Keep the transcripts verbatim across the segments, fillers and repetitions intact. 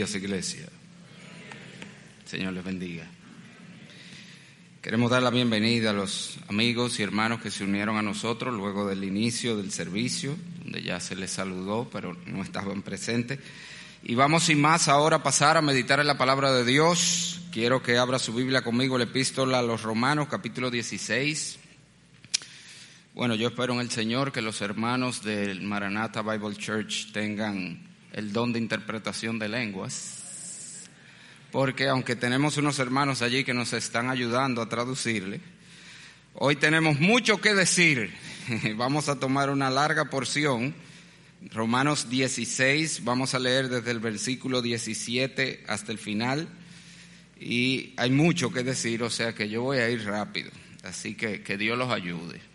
Dios, iglesia. Señor les bendiga. Queremos dar la bienvenida a los amigos y hermanos que se unieron a nosotros luego del inicio del servicio, donde ya se les saludó, pero no estaban presentes. Y vamos sin más ahora a pasar a meditar en la palabra de Dios. Quiero que abra su Biblia conmigo, la epístola a los Romanos, capítulo dieciséis. Bueno, yo espero en el Señor que los hermanos del Maranatha Bible Church tengan el don de interpretación de lenguas, porque aunque tenemos unos hermanos allí que nos están ayudando a traducirle, hoy tenemos mucho que decir. Vamos a tomar una larga porción, Romanos dieciséis, vamos a leer desde el versículo diecisiete hasta el final, y hay mucho que decir, o sea que yo voy a ir rápido, así que que Dios los ayude.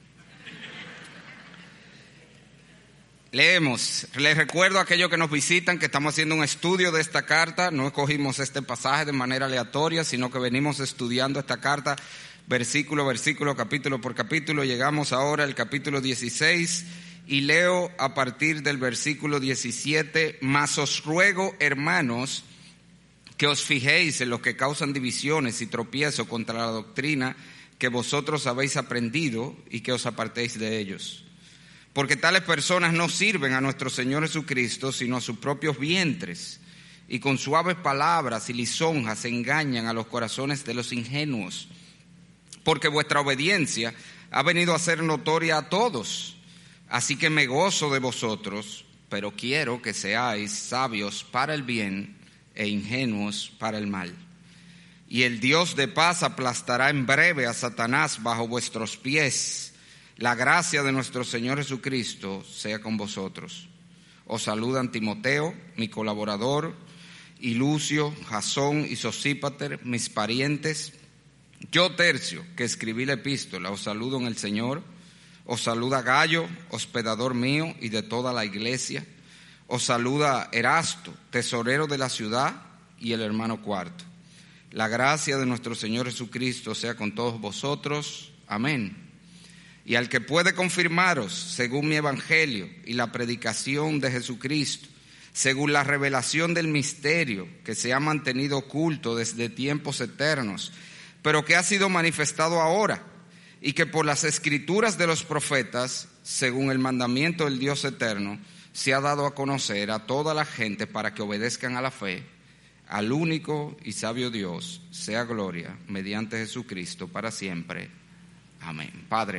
Leemos. Les recuerdo a aquellos que nos visitan que estamos haciendo un estudio de esta carta. No escogimos este pasaje de manera aleatoria, sino que venimos estudiando esta carta versículo a versículo, capítulo por capítulo. Llegamos ahora al capítulo dieciséis y leo a partir del versículo diecisiete. Mas os ruego, hermanos, que os fijéis en los que causan divisiones y tropiezo contra la doctrina que vosotros habéis aprendido y que os apartéis de ellos. Porque tales personas no sirven a nuestro Señor Jesucristo, sino a sus propios vientres, y con suaves palabras y lisonjas engañan a los corazones de los ingenuos. Porque vuestra obediencia ha venido a ser notoria a todos, así que me gozo de vosotros, pero quiero que seáis sabios para el bien e ingenuos para el mal. Y el Dios de paz aplastará en breve a Satanás bajo vuestros pies. La gracia de nuestro Señor Jesucristo sea con vosotros. Os saludan Timoteo, mi colaborador, y Lucio, Jasón y Sosípater, mis parientes. Yo, Tercio, que escribí la epístola, os saludo en el Señor. Os saluda Gayo, hospedador mío y de toda la iglesia. Os saluda Erasto, tesorero de la ciudad, y el hermano Cuarto. La gracia de nuestro Señor Jesucristo sea con todos vosotros. Amén. Y al que puede confirmaros, según mi evangelio y la predicación de Jesucristo, según la revelación del misterio que se ha mantenido oculto desde tiempos eternos, pero que ha sido manifestado ahora, y que por las escrituras de los profetas, según el mandamiento del Dios eterno, se ha dado a conocer a toda la gente para que obedezcan a la fe, al único y sabio Dios, sea gloria mediante Jesucristo para siempre. Amén. Padre,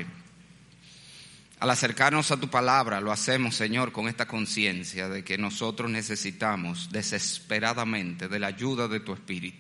al acercarnos a tu palabra, lo hacemos, Señor, con esta conciencia de que nosotros necesitamos desesperadamente de la ayuda de tu Espíritu.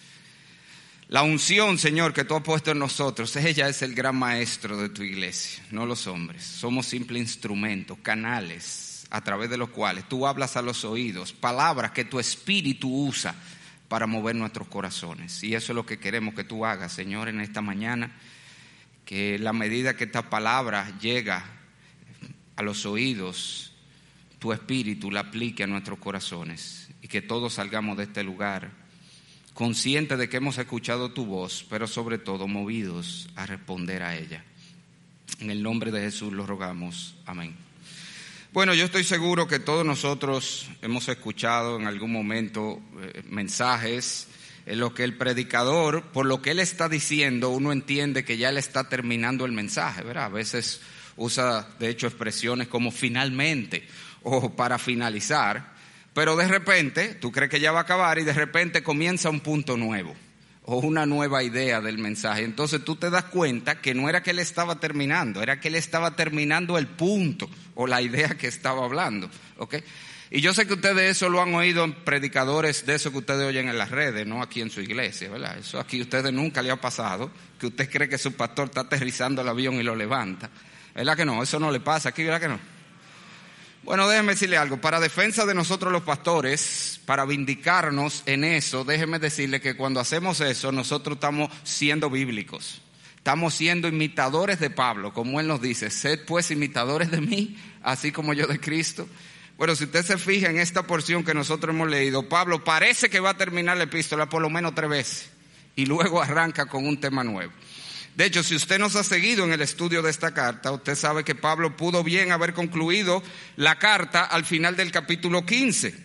La unción, Señor, que tú has puesto en nosotros, ella es el gran maestro de tu iglesia, no los hombres. Somos simples instrumentos, canales, a través de los cuales tú hablas a los oídos, palabras que tu Espíritu usa para mover nuestros corazones. Y eso es lo que queremos que tú hagas, Señor, en esta mañana. Que la medida que esta palabra llega a los oídos, tu Espíritu la aplique a nuestros corazones y que todos salgamos de este lugar conscientes de que hemos escuchado tu voz, pero sobre todo movidos a responder a ella. En el nombre de Jesús lo rogamos. Amén. Bueno, yo estoy seguro que todos nosotros hemos escuchado en algún momento eh, mensajes en lo que el predicador, por lo que él está diciendo, uno entiende que ya él está terminando el mensaje, ¿verdad? A veces usa, de hecho, expresiones como finalmente o para finalizar, pero de repente, tú crees que ya va a acabar y de repente comienza un punto nuevo o una nueva idea del mensaje. Entonces tú te das cuenta que no era que él estaba terminando, era que él estaba terminando el punto o la idea que estaba hablando, ¿ok? Y yo sé que ustedes eso lo han oído en predicadores de eso que ustedes oyen en las redes, no aquí en su iglesia, ¿verdad? Eso aquí a ustedes nunca le ha pasado, que usted cree que su pastor está aterrizando el avión y lo levanta. ¿Verdad que no? Eso no le pasa aquí, ¿verdad que no? Bueno, déjeme decirle algo. Para defensa de nosotros los pastores, para vindicarnos en eso, déjeme decirle que cuando hacemos eso, nosotros estamos siendo bíblicos. Estamos siendo imitadores de Pablo, como él nos dice, sed pues imitadores de mí, así como yo de Cristo. Bueno, si usted se fija en esta porción que nosotros hemos leído, Pablo parece que va a terminar la epístola por lo menos tres veces y luego arranca con un tema nuevo. De hecho, si usted nos ha seguido en el estudio de esta carta, usted sabe que Pablo pudo bien haber concluido la carta al final del capítulo quince.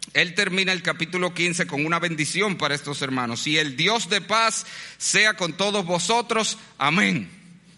él termina el capítulo quince con una bendición para estos hermanos. Y el Dios de paz sea con todos vosotros. Amén.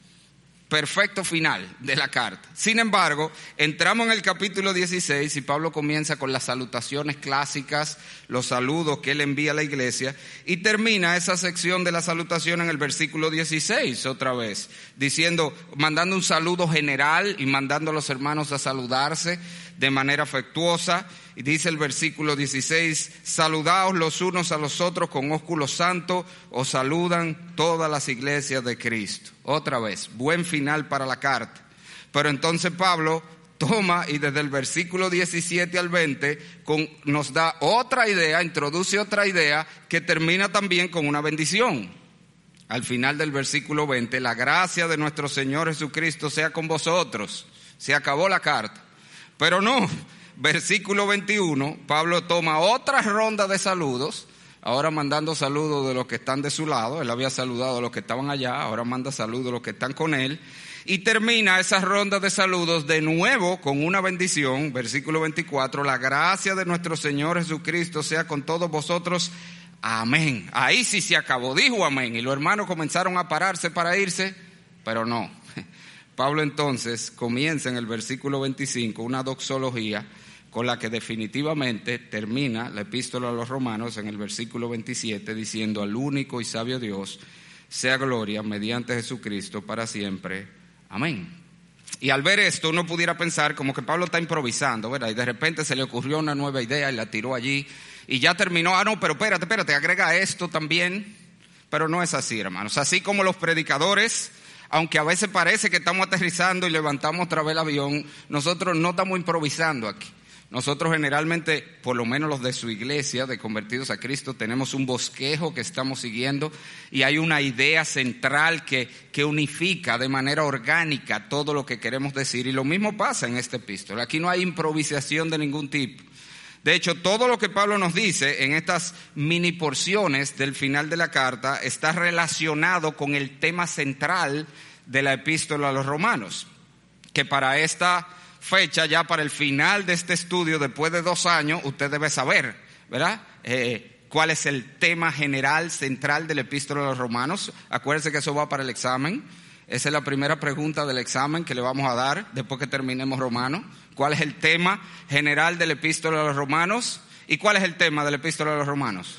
Perfecto final de la carta. Sin embargo, entramos en el capítulo dieciséis y Pablo comienza con las salutaciones clásicas, los saludos que él envía a la iglesia, y termina esa sección de la salutación en el versículo dieciséis otra vez, diciendo, mandando un saludo general y mandando a los hermanos a saludarse de manera afectuosa. Y dice el versículo dieciséis, saludaos los unos a los otros con ósculo santo, os saludan todas las iglesias de Cristo. Otra vez, buen final para la carta. Pero entonces Pablo toma y desde el versículo diecisiete al veinte con, nos da otra idea, introduce otra idea que termina también con una bendición. Al final del versículo veinte, la gracia de nuestro Señor Jesucristo sea con vosotros. Se acabó la carta. Pero no. Versículo veintiuno, Pablo toma otra ronda de saludos, ahora mandando saludos de los que están de su lado. Él había saludado a los que estaban allá, ahora manda saludos a los que están con él. Y termina esa ronda de saludos de nuevo con una bendición. Versículo veinticuatro, la gracia de nuestro Señor Jesucristo sea con todos vosotros. Amén. Ahí sí se acabó, dijo amén. Y los hermanos comenzaron a pararse para irse, pero no. Pablo entonces comienza en el versículo veinticinco una doxología con la que definitivamente termina la epístola a los romanos en el versículo veintisiete, diciendo al único y sabio Dios sea gloria mediante Jesucristo para siempre. Amén. Y al ver esto uno pudiera pensar como que Pablo está improvisando, ¿verdad? Y de repente se le ocurrió una nueva idea y la tiró allí y ya terminó. Ah, no, pero espérate, espérate, agrega esto también. Pero no es así, hermanos. Así como los predicadores, aunque a veces parece que estamos aterrizando y levantamos otra vez el avión, nosotros no estamos improvisando aquí. Nosotros generalmente, por lo menos los de su iglesia, de convertidos a Cristo, tenemos un bosquejo que estamos siguiendo y hay una idea central que, que unifica de manera orgánica todo lo que queremos decir. Y lo mismo pasa en esta epístola. Aquí no hay improvisación de ningún tipo. De hecho, todo lo que Pablo nos dice en estas mini porciones del final de la carta está relacionado con el tema central de la epístola a los romanos, que para esta fecha, ya para el final de este estudio, después de dos años, usted debe saber, ¿verdad? Eh, ¿Cuál es el tema general, central de la epístola a los romanos? Acuérdense que eso va para el examen. Esa es la primera pregunta del examen que le vamos a dar después que terminemos Romanos. ¿Cuál es el tema general de la epístola a los romanos? ¿Y cuál es el tema de la epístola a los romanos?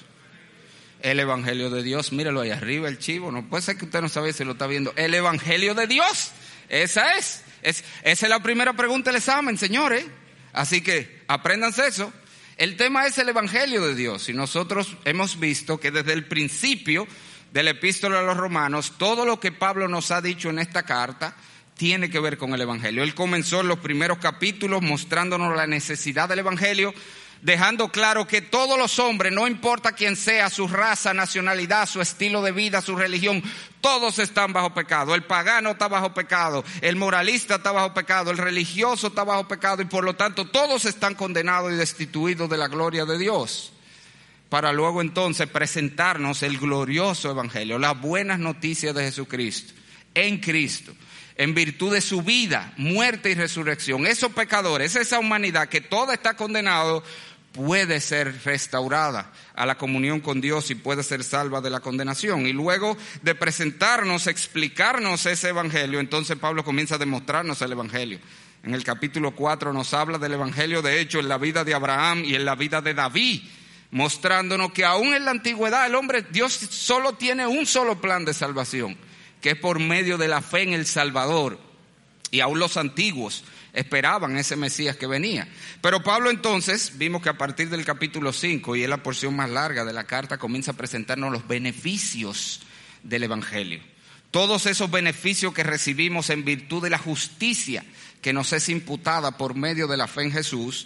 El evangelio de Dios. Míralo ahí arriba, el chivo. No puede ser que usted no sabe si lo está viendo. El evangelio de Dios. Esa es. Es, esa es la primera pregunta del examen, señores. Así que apréndanse eso. El tema es el evangelio de Dios. Y nosotros hemos visto que desde el principio de la epístola a los romanos, todo lo que Pablo nos ha dicho en esta carta tiene que ver con el evangelio. Él comenzó en los primeros capítulos mostrándonos la necesidad del evangelio, dejando claro que todos los hombres, no importa quién sea, su raza, nacionalidad, su estilo de vida, su religión, todos están bajo pecado. El pagano está bajo pecado, el moralista está bajo pecado, el religioso está bajo pecado y por lo tanto todos están condenados y destituidos de la gloria de Dios. Para luego entonces presentarnos el glorioso evangelio, las buenas noticias de Jesucristo, en Cristo, en virtud de su vida, muerte y resurrección. Esos pecadores, esa humanidad que toda está condenado, puede ser restaurada a la comunión con Dios y puede ser salva de la condenación. Y luego de presentarnos, explicarnos ese evangelio, entonces Pablo comienza a demostrarnos el evangelio. En el capítulo cuatro nos habla del evangelio, de hecho, en la vida de Abraham y en la vida de David, mostrándonos que aún en la antigüedad el hombre, Dios solo tiene un solo plan de salvación, que es por medio de la fe en el Salvador. Y aún los antiguos esperaban ese Mesías que venía. Pero Pablo entonces, vimos que a partir del capítulo cinco, y es la porción más larga de la carta, comienza a presentarnos los beneficios del evangelio. Todos esos beneficios que recibimos en virtud de la justicia que nos es imputada por medio de la fe en Jesús.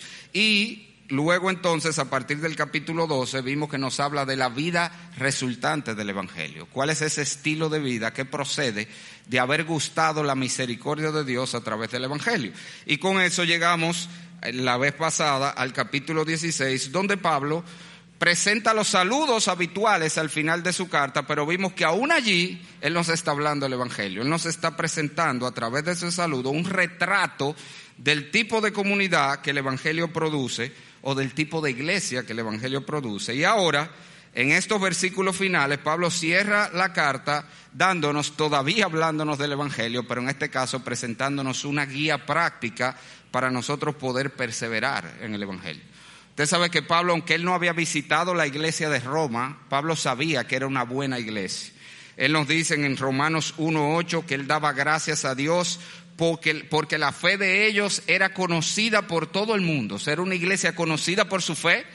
Y luego entonces, a partir del capítulo doce, vimos que nos habla de la vida resultante del evangelio. ¿Cuál es ese estilo de vida que procede de haber gustado la misericordia de Dios a través del evangelio? Y con eso llegamos la vez pasada al capítulo dieciséis, donde Pablo presenta los saludos habituales al final de su carta, pero vimos que aún allí él nos está hablando del evangelio. Él nos está presentando a través de ese saludo un retrato del tipo de comunidad que el evangelio produce, o del tipo de iglesia que el Evangelio produce. Y ahora, en estos versículos finales, Pablo cierra la carta dándonos, todavía hablándonos del Evangelio, pero en este caso presentándonos una guía práctica para nosotros poder perseverar en el Evangelio. Usted sabe que Pablo, aunque él no había visitado la iglesia de Roma, Pablo sabía que era una buena iglesia. Él nos dice en Romanos uno ocho que él daba gracias a Dios porque, porque la fe de ellos era conocida por todo el mundo. O sea, era una iglesia conocida por su fe.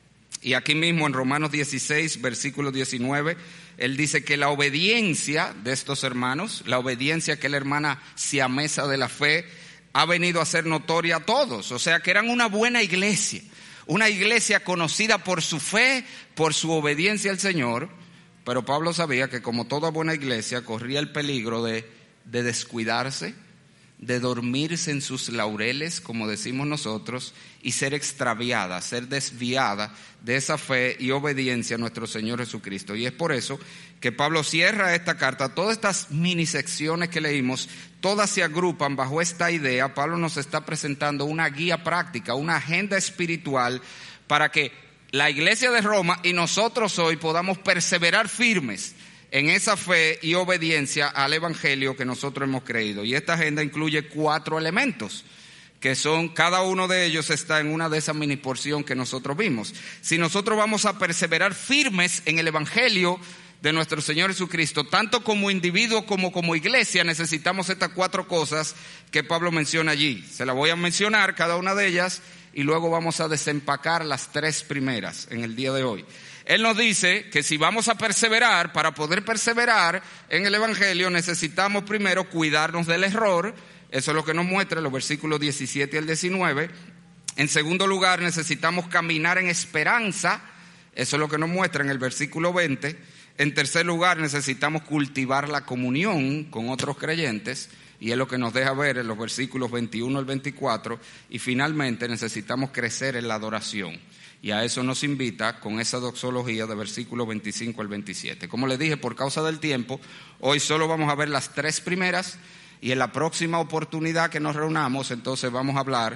Y aquí mismo en Romanos dieciséis, versículo diecinueve, él dice que la obediencia de estos hermanos, la obediencia que la hermana siamesa de la fe, ha venido a ser notoria a todos. O sea, que eran una buena iglesia, una iglesia conocida por su fe, por su obediencia al Señor. Pero Pablo sabía que como toda buena iglesia corría el peligro de, de descuidarse, de dormirse en sus laureles, como decimos nosotros, y ser extraviada, ser desviada de esa fe y obediencia a nuestro Señor Jesucristo. Y es por eso que Pablo cierra esta carta. Todas estas mini secciones que leímos, todas se agrupan bajo esta idea. Pablo nos está presentando una guía práctica, una agenda espiritual para que la iglesia de Roma y nosotros hoy podamos perseverar firmes en esa fe y obediencia al Evangelio que nosotros hemos creído. Y esta agenda incluye cuatro elementos, que son, cada uno de ellos está en una de esas mini porción que nosotros vimos. Si nosotros vamos a perseverar firmes en el Evangelio de nuestro Señor Jesucristo, tanto como individuo como como iglesia, necesitamos estas cuatro cosas que Pablo menciona allí. Se las voy a mencionar cada una de ellas y luego vamos a desempacar las tres primeras en el día de hoy. Él nos dice que si vamos a perseverar, para poder perseverar en el Evangelio, necesitamos primero cuidarnos del error. Eso es lo que nos muestra los versículos diecisiete al diecinueve. En segundo lugar, necesitamos caminar en esperanza. Eso es lo que nos muestra en el versículo veinte. En tercer lugar, necesitamos cultivar la comunión con otros creyentes. Y es lo que nos deja ver en los versículos veintiuno al veinticuatro. Y finalmente necesitamos crecer en la adoración. Y a eso nos invita con esa doxología de versículos veinticinco al veintisiete. Como les dije, por causa del tiempo, hoy solo vamos a ver las tres primeras. Y en la próxima oportunidad que nos reunamos, entonces vamos a hablar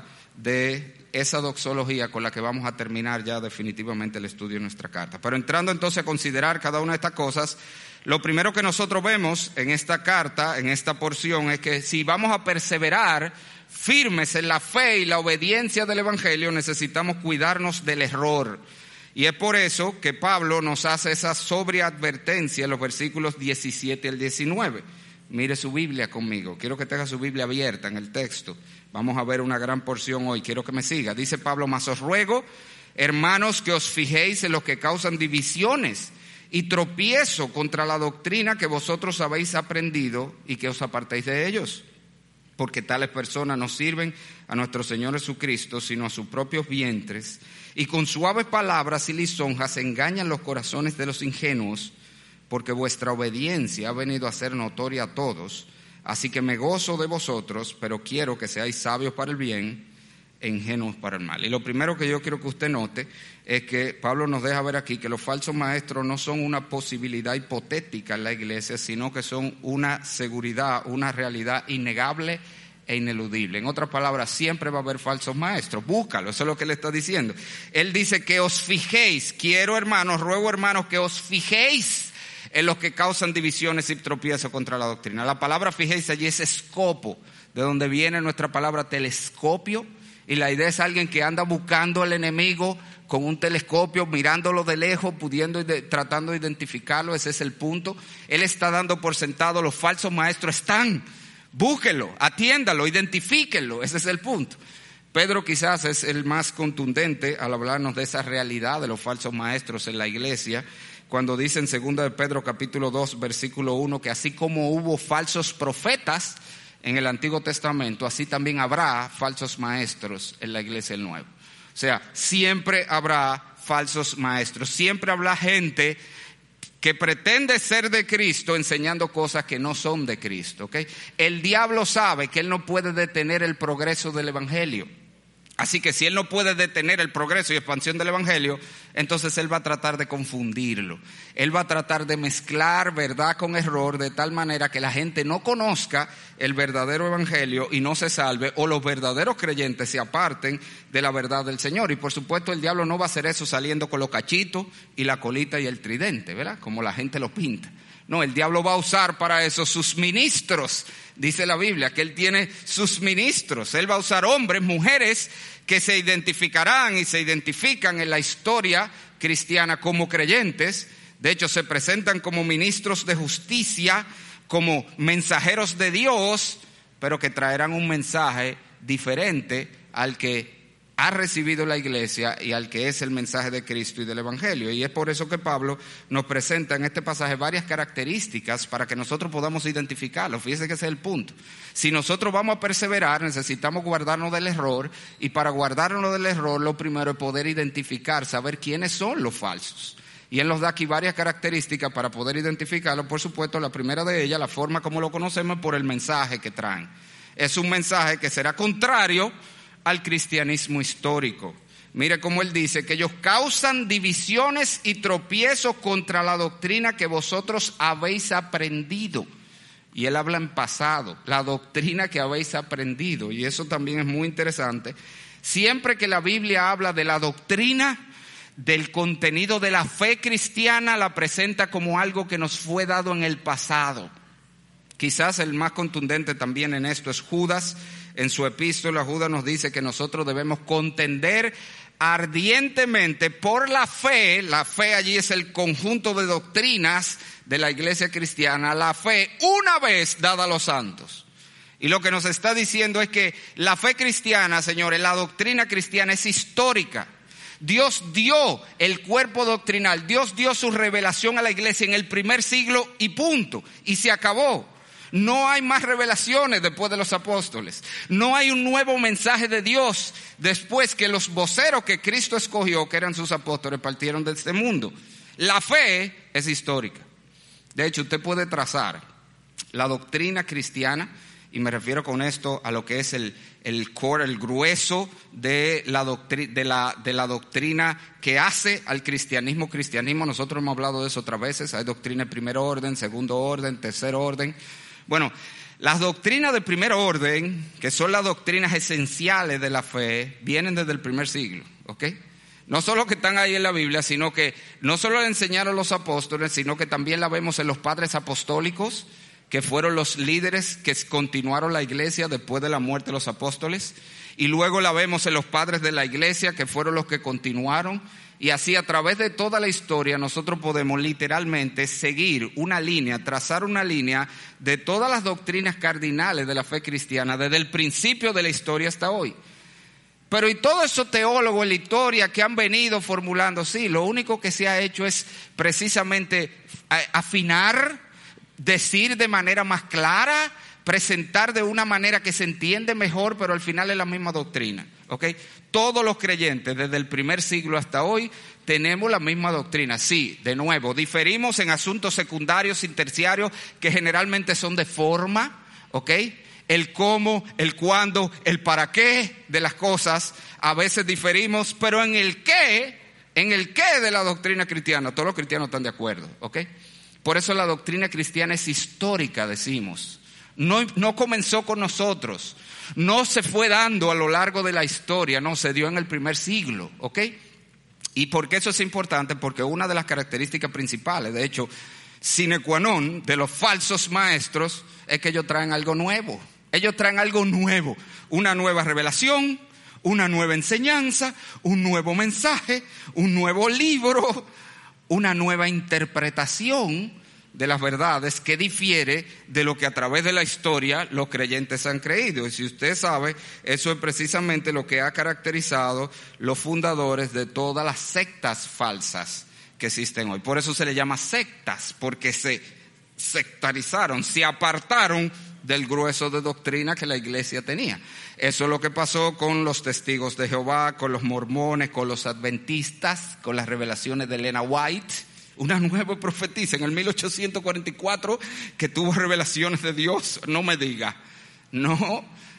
de esa doxología con la que vamos a terminar ya definitivamente el estudio de nuestra carta. Pero entrando entonces a considerar cada una de estas cosas, lo primero que nosotros vemos en esta carta, en esta porción, es que si vamos a perseverar firmes en la fe y la obediencia del Evangelio, necesitamos cuidarnos del error. Y es por eso que Pablo nos hace esa sobria advertencia en los versículos diecisiete al diecinueve. Mire su Biblia conmigo. Quiero que tenga su Biblia abierta en el texto. Vamos a ver una gran porción hoy. Quiero que me siga. Dice Pablo: mas os ruego, hermanos, que os fijéis en los que causan divisiones y tropiezo contra la doctrina que vosotros habéis aprendido y que os apartéis de ellos. Porque tales personas no sirven a nuestro Señor Jesucristo, sino a sus propios vientres, y con suaves palabras y lisonjas engañan los corazones de los ingenuos, porque vuestra obediencia ha venido a ser notoria a todos. Así que me gozo de vosotros, pero quiero que seáis sabios para el bien e ingenuos para el mal. Y lo primero que yo quiero que usted note es que Pablo nos deja ver aquí que los falsos maestros no son una posibilidad hipotética en la iglesia, sino que son una seguridad, una realidad innegable e ineludible. En otras palabras, siempre va a haber falsos maestros. Búscalo, eso es lo que él está diciendo. Él dice que os fijéis. Quiero, hermanos, ruego, hermanos, que os fijéis en los que causan divisiones y tropiezos contra la doctrina. La palabra fijéis allí es escopo, de donde viene nuestra palabra telescopio. Y la idea es alguien que anda buscando al enemigo con un telescopio, mirándolo de lejos, pudiendo, tratando de identificarlo. Ese es el punto. Él está dando por sentado, los falsos maestros están. Búsquelo, atiéndalo, identifíquenlo. Ese es el punto. Pedro quizás es el más contundente al hablarnos de esa realidad de los falsos maestros en la iglesia, cuando dice en segunda de Pedro capítulo dos versículo uno que así como hubo falsos profetas en el Antiguo Testamento, así también habrá falsos maestros en la iglesia del Nuevo. O sea, siempre habrá falsos maestros, siempre habrá gente que pretende ser de Cristo enseñando cosas que no son de Cristo, ¿okay? El diablo sabe que él no puede detener el progreso del Evangelio. Así que si él no puede detener el progreso y expansión del evangelio, entonces él va a tratar de confundirlo. Él va a tratar de mezclar verdad con error de tal manera que la gente no conozca el verdadero evangelio y no se salve, o los verdaderos creyentes se aparten de la verdad del Señor. Y por supuesto el diablo no va a hacer eso saliendo con los cachitos y la colita y el tridente, ¿verdad? Como la gente lo pinta. No, el diablo va a usar para eso sus ministros. Dice la Biblia que él tiene sus ministros. Él va a usar hombres, mujeres que se identificarán y se identifican en la historia cristiana como creyentes. De hecho, se presentan como ministros de justicia, como mensajeros de Dios, pero que traerán un mensaje diferente al que ha recibido la iglesia y al que es el mensaje de Cristo y del evangelio. Y es por eso que Pablo nos presenta en este pasaje varias características para que nosotros podamos identificarlo. Fíjese que ese es el punto. Si nosotros vamos a perseverar, necesitamos guardarnos del error, y para guardarnos del error lo primero es poder identificar, saber quiénes son los falsos. Y él nos da aquí varias características para poder identificarlo. Por supuesto, la primera de ellas, la forma como lo conocemos, por el mensaje que traen. Es un mensaje que será contrario al cristianismo histórico. Mire cómo él dice que ellos causan divisiones y tropiezos contra la doctrina que vosotros habéis aprendido. Y él habla en pasado, la doctrina que habéis aprendido. Y eso también es muy interesante. Siempre que la Biblia habla de la doctrina, del contenido de la fe cristiana, la presenta como algo que nos fue dado en el pasado. Quizás el más contundente también en esto es Judas. En su epístola, Judas nos dice que nosotros debemos contender ardientemente por la fe. La fe allí es el conjunto de doctrinas de la iglesia cristiana. La fe una vez dada a los santos. Y lo que nos está diciendo es que la fe cristiana, señores, la doctrina cristiana es histórica. Dios dio el cuerpo doctrinal, Dios dio su revelación a la iglesia en el primer siglo y punto. Y se acabó. No hay más revelaciones después de los apóstoles. No hay un nuevo mensaje de Dios después que los voceros que Cristo escogió, que eran sus apóstoles, partieron de este mundo. La fe es histórica. De hecho, usted puede trazar la doctrina cristiana, y me refiero con esto a lo que es el, el core, el grueso de la, doctrina, de, la, de la doctrina que hace al cristianismo cristianismo. Nosotros hemos hablado de eso otras veces. Hay doctrina de primer orden, segundo orden, tercer orden. Bueno, las doctrinas de primer orden, que son las doctrinas esenciales de la fe, vienen desde el primer siglo, ¿ok? No solo que están ahí en la Biblia, sino que no solo la enseñaron los apóstoles, sino que también la vemos en los padres apostólicos, que fueron los líderes que continuaron la iglesia después de la muerte de los apóstoles. Y luego la vemos en los padres de la iglesia, que fueron los que continuaron. Y así a través de toda la historia nosotros podemos literalmente seguir una línea, trazar una línea de todas las doctrinas cardinales de la fe cristiana desde el principio de la historia hasta hoy. Pero y todos esos teólogos en la historia que han venido formulando, sí, lo único que se ha hecho es precisamente afinar, decir de manera más clara, presentar de una manera que se entiende mejor, pero al final es la misma doctrina. ¿Okay? Todos los creyentes desde el primer siglo hasta hoy tenemos la misma doctrina. Sí, de nuevo, diferimos en asuntos secundarios y terciarios que generalmente son de forma, ¿ok? El cómo, el cuándo, el para qué de las cosas, a veces diferimos, pero en el qué, en el qué de la doctrina cristiana, todos los cristianos están de acuerdo, ¿ok? Por eso la doctrina cristiana es histórica, decimos. No, no comenzó con nosotros. No se fue dando a lo largo de la historia, no, se dio en el primer siglo, ¿ok? ¿Y por qué eso es importante? Porque una de las características principales, de hecho, sine qua non de los falsos maestros, es que ellos traen algo nuevo. Ellos traen algo nuevo, una nueva revelación, una nueva enseñanza, un nuevo mensaje, un nuevo libro, una nueva interpretación de las verdades que difiere de lo que a través de la historia los creyentes han creído. Y si usted sabe, eso es precisamente lo que ha caracterizado los fundadores de todas las sectas falsas que existen hoy. Por eso se le llama sectas, porque se sectarizaron, se apartaron del grueso de doctrina que la iglesia tenía. Eso es lo que pasó con los testigos de Jehová, con los mormones, con los adventistas, con las revelaciones de Elena White. Una nueva profetisa en el mil ochocientos cuarenta y cuatro que tuvo revelaciones de Dios. No me diga. No,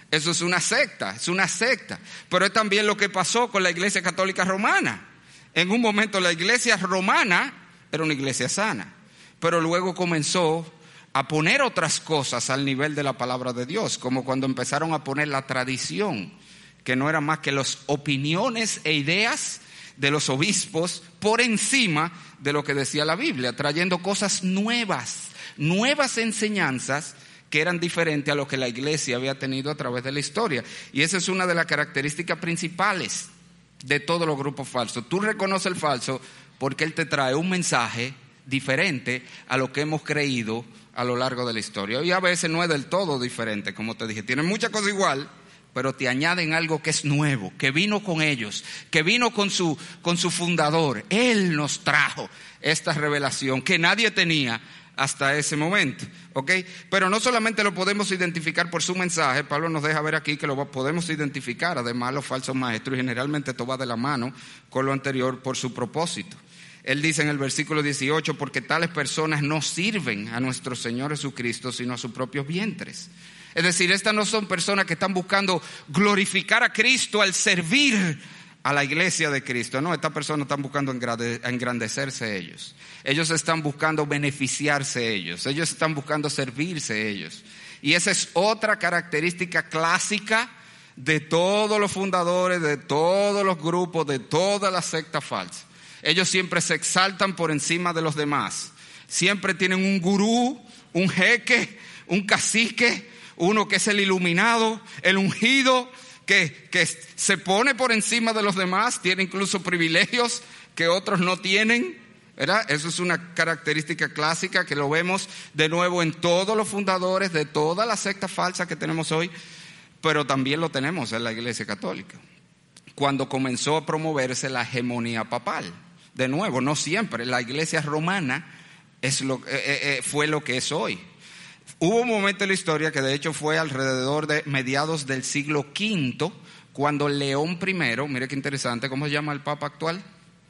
Eso es una secta, es una secta. Pero es también lo que pasó con la Iglesia Católica Romana. En un momento la Iglesia Romana era una iglesia sana, pero luego comenzó a poner otras cosas al nivel de la palabra de Dios, como cuando empezaron a poner la tradición, que no era más que las opiniones e ideas de los obispos por encima de lo que decía la Biblia, trayendo cosas nuevas, nuevas enseñanzas que eran diferentes a lo que la iglesia había tenido a través de la historia. Y esa es una de las características principales de todos los grupos falsos. Tú reconoces el falso porque él te trae un mensaje diferente a lo que hemos creído a lo largo de la historia. Y a veces no es del todo diferente, como te dije. Tienen muchas cosas igual, pero te añaden algo que es nuevo, que vino con ellos, que vino con su, con su fundador. Él nos trajo esta revelación que nadie tenía hasta ese momento, ¿ok? Pero no solamente lo podemos identificar por su mensaje, Pablo nos deja ver aquí que lo podemos identificar, además los falsos maestros, y generalmente esto va de la mano con lo anterior, por su propósito. Él dice en el versículo dieciocho, porque tales personas no sirven a nuestro Señor Jesucristo, sino a sus propios vientres. Es decir, estas no son personas que están buscando glorificar a Cristo al servir a la iglesia de Cristo. No, estas personas están buscando engrandecerse ellos. Ellos están buscando beneficiarse ellos. Ellos están buscando servirse ellos. Y esa es otra característica clásica de todos los fundadores, de todos los grupos, de todas las sectas falsas. Ellos siempre se exaltan por encima de los demás. Siempre tienen un gurú, un jeque, un cacique, uno que es el iluminado, el ungido, que, que se pone por encima de los demás, tiene incluso privilegios que otros no tienen, ¿verdad? Eso es una característica clásica que lo vemos de nuevo en todos los fundadores de todas las sectas falsas que tenemos hoy, pero también lo tenemos en la Iglesia Católica, cuando comenzó a promoverse la hegemonía papal. De nuevo, no siempre, la Iglesia romana es lo, eh, eh, fue lo que es hoy. Hubo un momento en la historia que de hecho fue alrededor de mediados del siglo quinto, cuando León primero, mire qué interesante, ¿cómo se llama el Papa actual?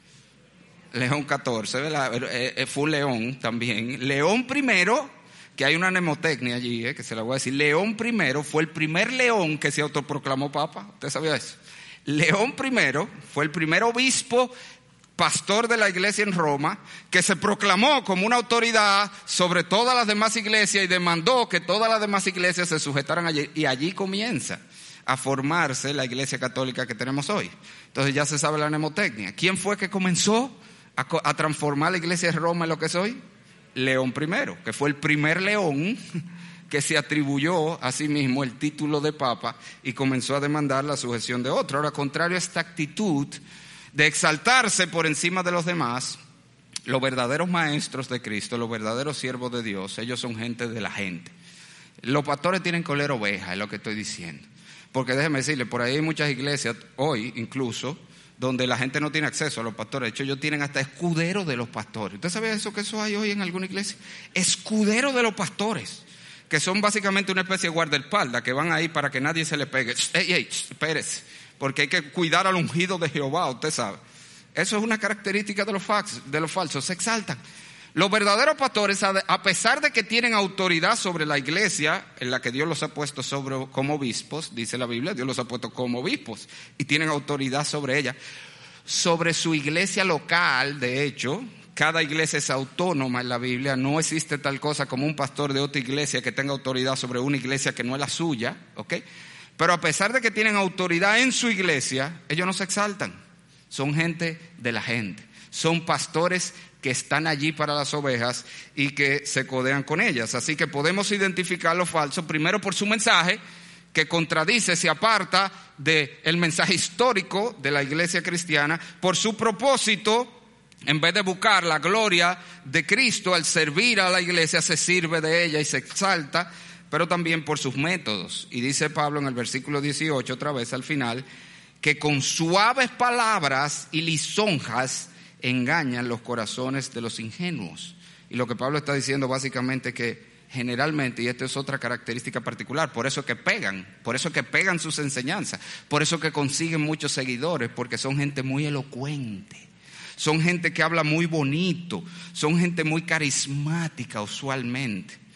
León catorce, ¿verdad? Eh, fue un León también. León primero, que hay una mnemotecnia allí, eh, que se la voy a decir. León primero fue el primer león que se autoproclamó Papa. ¿Usted sabía eso? León primero fue el primer obispo pastor de la iglesia en Roma, que se proclamó como una autoridad sobre todas las demás iglesias y demandó que todas las demás iglesias se sujetaran allí. Y allí comienza a formarse la iglesia católica que tenemos hoy. Entonces ya se sabe la mnemotecnia. ¿Quién fue que comenzó a, a transformar la iglesia de Roma en lo que es hoy? León primero, que fue el primer león que se atribuyó a sí mismo el título de papa y comenzó a demandar la sujeción de otro. Ahora, contrario a esta actitud de exaltarse por encima de los demás, los verdaderos maestros de Cristo, los verdaderos siervos de Dios, ellos son gente de la gente. Los pastores tienen que oler oveja, es lo que estoy diciendo. Porque déjeme decirle, por ahí hay muchas iglesias, hoy incluso, donde la gente no tiene acceso a los pastores. De hecho, ellos tienen hasta escuderos de los pastores. ¿Usted sabe eso que eso hay hoy en alguna iglesia? Escuderos de los pastores, que son básicamente una especie de guardaespaldas, que van ahí para que nadie se le pegue. ¡Ey, ey, espérese! Porque hay que cuidar al ungido de Jehová, usted sabe. Eso es una característica de los, fax, de los falsos, se exaltan. Los verdaderos pastores, a pesar de que tienen autoridad sobre la iglesia, en la que Dios los ha puesto sobre, como obispos, dice la Biblia, Dios los ha puesto como obispos, y tienen autoridad sobre ella, sobre su iglesia local, de hecho, cada iglesia es autónoma en la Biblia, no existe tal cosa como un pastor de otra iglesia que tenga autoridad sobre una iglesia que no es la suya, ¿ok? Pero a pesar de que tienen autoridad en su iglesia, ellos no se exaltan. Son gente de la gente. Son pastores que están allí para las ovejas y que se codean con ellas. Así que podemos identificar lo falso, primero por su mensaje, que contradice, se aparta del mensaje histórico de la iglesia cristiana, por su propósito, en vez de buscar la gloria de Cristo al servir a la iglesia, se sirve de ella y se exalta, pero también por sus métodos. Y dice Pablo en el versículo dieciocho, otra vez al final, que con suaves palabras y lisonjas engañan los corazones de los ingenuos. Y lo que Pablo está diciendo básicamente es que generalmente, y esta es otra característica particular, por eso que pegan, por eso que pegan sus enseñanzas, por eso que consiguen muchos seguidores, porque son gente muy elocuente, son gente que habla muy bonito, son gente muy carismática usualmente.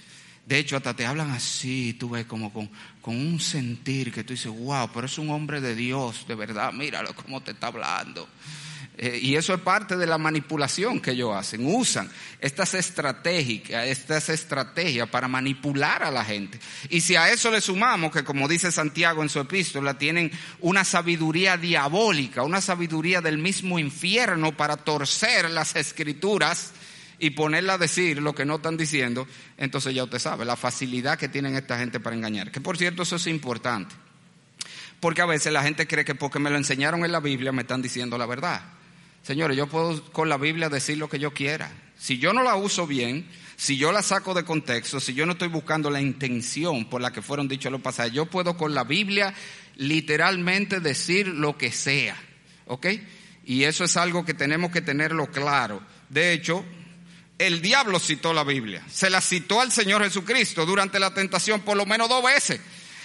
De hecho, hasta te hablan así, tú ves como con, con un sentir que tú dices, wow, pero es un hombre de Dios, de verdad, míralo cómo te está hablando. Eh, y eso es parte de la manipulación que ellos hacen. Usan estas estrategias, estas estrategias para manipular a la gente. Y si a eso le sumamos que, como dice Santiago en su epístola, tienen una sabiduría diabólica, una sabiduría del mismo infierno para torcer las escrituras y ponerla a decir lo que no están diciendo, entonces ya usted sabe la facilidad que tienen esta gente para engañar. Que por cierto, eso es importante, porque a veces la gente cree que porque me lo enseñaron en la Biblia me están diciendo la verdad. Señores, yo puedo con la Biblia decir lo que yo quiera. Si yo no la uso bien, si yo la saco de contexto, si yo no estoy buscando la intención por la que fueron dichos los pasajes, yo puedo con la Biblia literalmente decir lo que sea, ¿ok? Y eso es algo que tenemos que tenerlo claro. De hecho, el diablo citó la Biblia, se la citó al Señor Jesucristo durante la tentación por lo menos dos veces.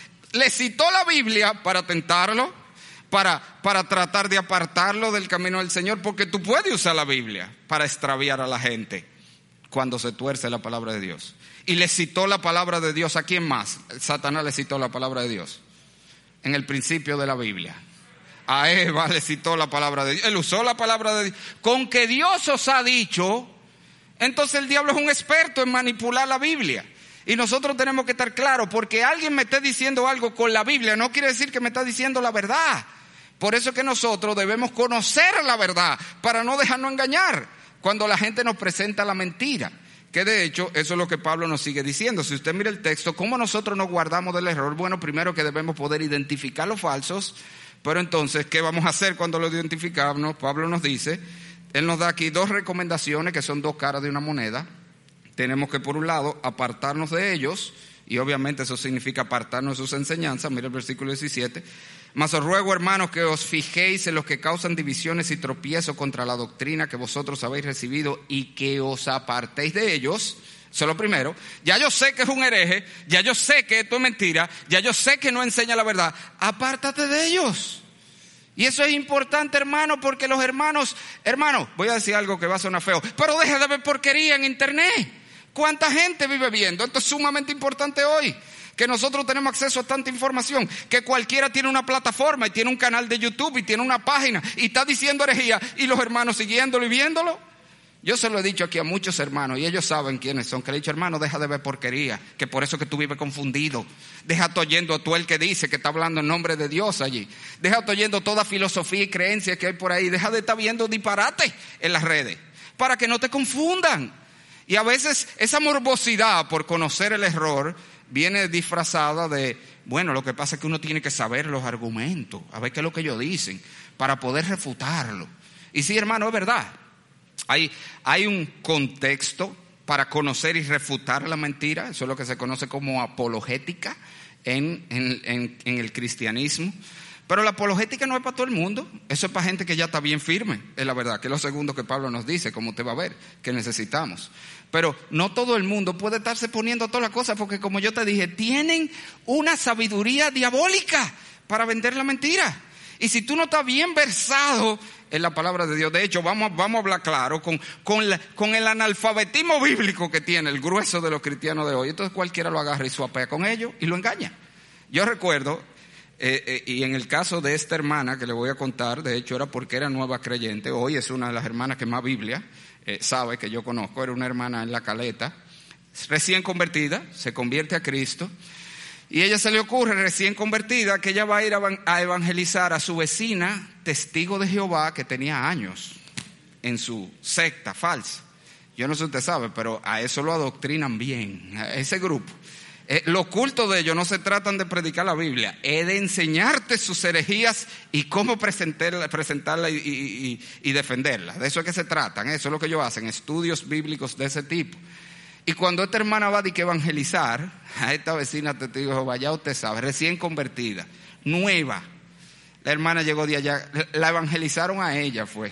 Le citó la Biblia para tentarlo, para, para tratar de apartarlo del camino del Señor, porque tú puedes usar la Biblia para extraviar a la gente cuando se tuerce la palabra de Dios. Y le citó la palabra de Dios, ¿a quién más? Satanás le citó la palabra de Dios en el principio de la Biblia. A Eva le citó la palabra de Dios, él usó la palabra de Dios. Con que Dios os ha dicho, entonces el diablo es un experto en manipular la Biblia. Y nosotros tenemos que estar claros, porque alguien me esté diciendo algo con la Biblia no quiere decir que me está diciendo la verdad. Por eso es que nosotros debemos conocer la verdad para no dejarnos engañar cuando la gente nos presenta la mentira. Que de hecho eso es lo que Pablo nos sigue diciendo. Si usted mira el texto, ¿cómo nosotros nos guardamos del error? Bueno, primero que debemos poder identificar los falsos, pero entonces, ¿qué vamos a hacer cuando lo identificamos? Pablo nos dice, él nos da aquí dos recomendaciones que son dos caras de una moneda. Tenemos que, por un lado, apartarnos de ellos, y obviamente eso significa apartarnos de sus enseñanzas. Mira el versículo diecisiete. Mas os ruego, hermanos, que os fijéis en los que causan divisiones y tropiezos contra la doctrina que vosotros habéis recibido y que os apartéis de ellos. Eso es lo primero. Ya yo sé que es un hereje, ya yo sé que esto es mentira, ya yo sé que no enseña la verdad. Apártate de ellos. Y eso es importante, hermano, porque los hermanos, hermano, voy a decir algo que va a sonar feo, pero deja de ver porquería en internet. ¿Cuánta gente vive viendo? Esto es sumamente importante hoy, que nosotros tenemos acceso a tanta información, que cualquiera tiene una plataforma y tiene un canal de YouTube y tiene una página y está diciendo herejía y los hermanos siguiéndolo y viéndolo. Yo se lo he dicho aquí a muchos hermanos y ellos saben quiénes son, que le he dicho, hermano, deja de ver porquería, que por eso que tú vives confundido. Déjate oyendo a tú el que dice que está hablando en nombre de Dios allí. Déjate oyendo toda filosofía y creencia que hay por ahí. Deja de estar viendo disparate en las redes para que no te confundan. Y a veces esa morbosidad por conocer el error viene disfrazada de, bueno, lo que pasa es que uno tiene que saber los argumentos, a ver qué es lo que ellos dicen, para poder refutarlo. Y sí, hermano, es verdad. Hay, hay un contexto para conocer y refutar la mentira. Eso es lo que se conoce como apologética en, en, en, en el cristianismo. Pero la apologética no es para todo el mundo. Eso es para gente que ya está bien firme, es la verdad, que es lo segundo que Pablo nos dice, como usted va a ver, que necesitamos. Pero no todo el mundo puede estarse poniendo todas las cosas, porque como yo te dije, tienen una sabiduría diabólica para vender la mentira. Y si tú no estás bien versado en la palabra de Dios, de hecho, vamos, vamos a hablar claro, con, con, la, con el analfabetismo bíblico que tiene el grueso de los cristianos de hoy, entonces cualquiera lo agarra y suapea con ellos y lo engaña. Yo recuerdo, eh, eh, y en el caso de esta hermana que le voy a contar, de hecho era porque era nueva creyente, hoy es una de las hermanas que más Biblia eh, sabe que yo conozco, era una hermana en La Caleta, recién convertida, se convierte a Cristo. Y ella se le ocurre, recién convertida, que ella va a ir a evangelizar a su vecina, testigo de Jehová, que tenía años en su secta falsa. Yo no sé si usted sabe, pero a eso lo adoctrinan bien, a ese grupo. Eh, los cultos de ellos no se tratan de predicar la Biblia, es de enseñarte sus herejías y cómo presentarla, presentarla y, y, y, y defenderla. De eso es que se tratan, eso es lo que ellos hacen, estudios bíblicos de ese tipo. Y cuando esta hermana va de que evangelizar a esta vecina testigo de Jehová, ya usted sabe, recién convertida, nueva. La hermana llegó de allá, la evangelizaron a ella fue.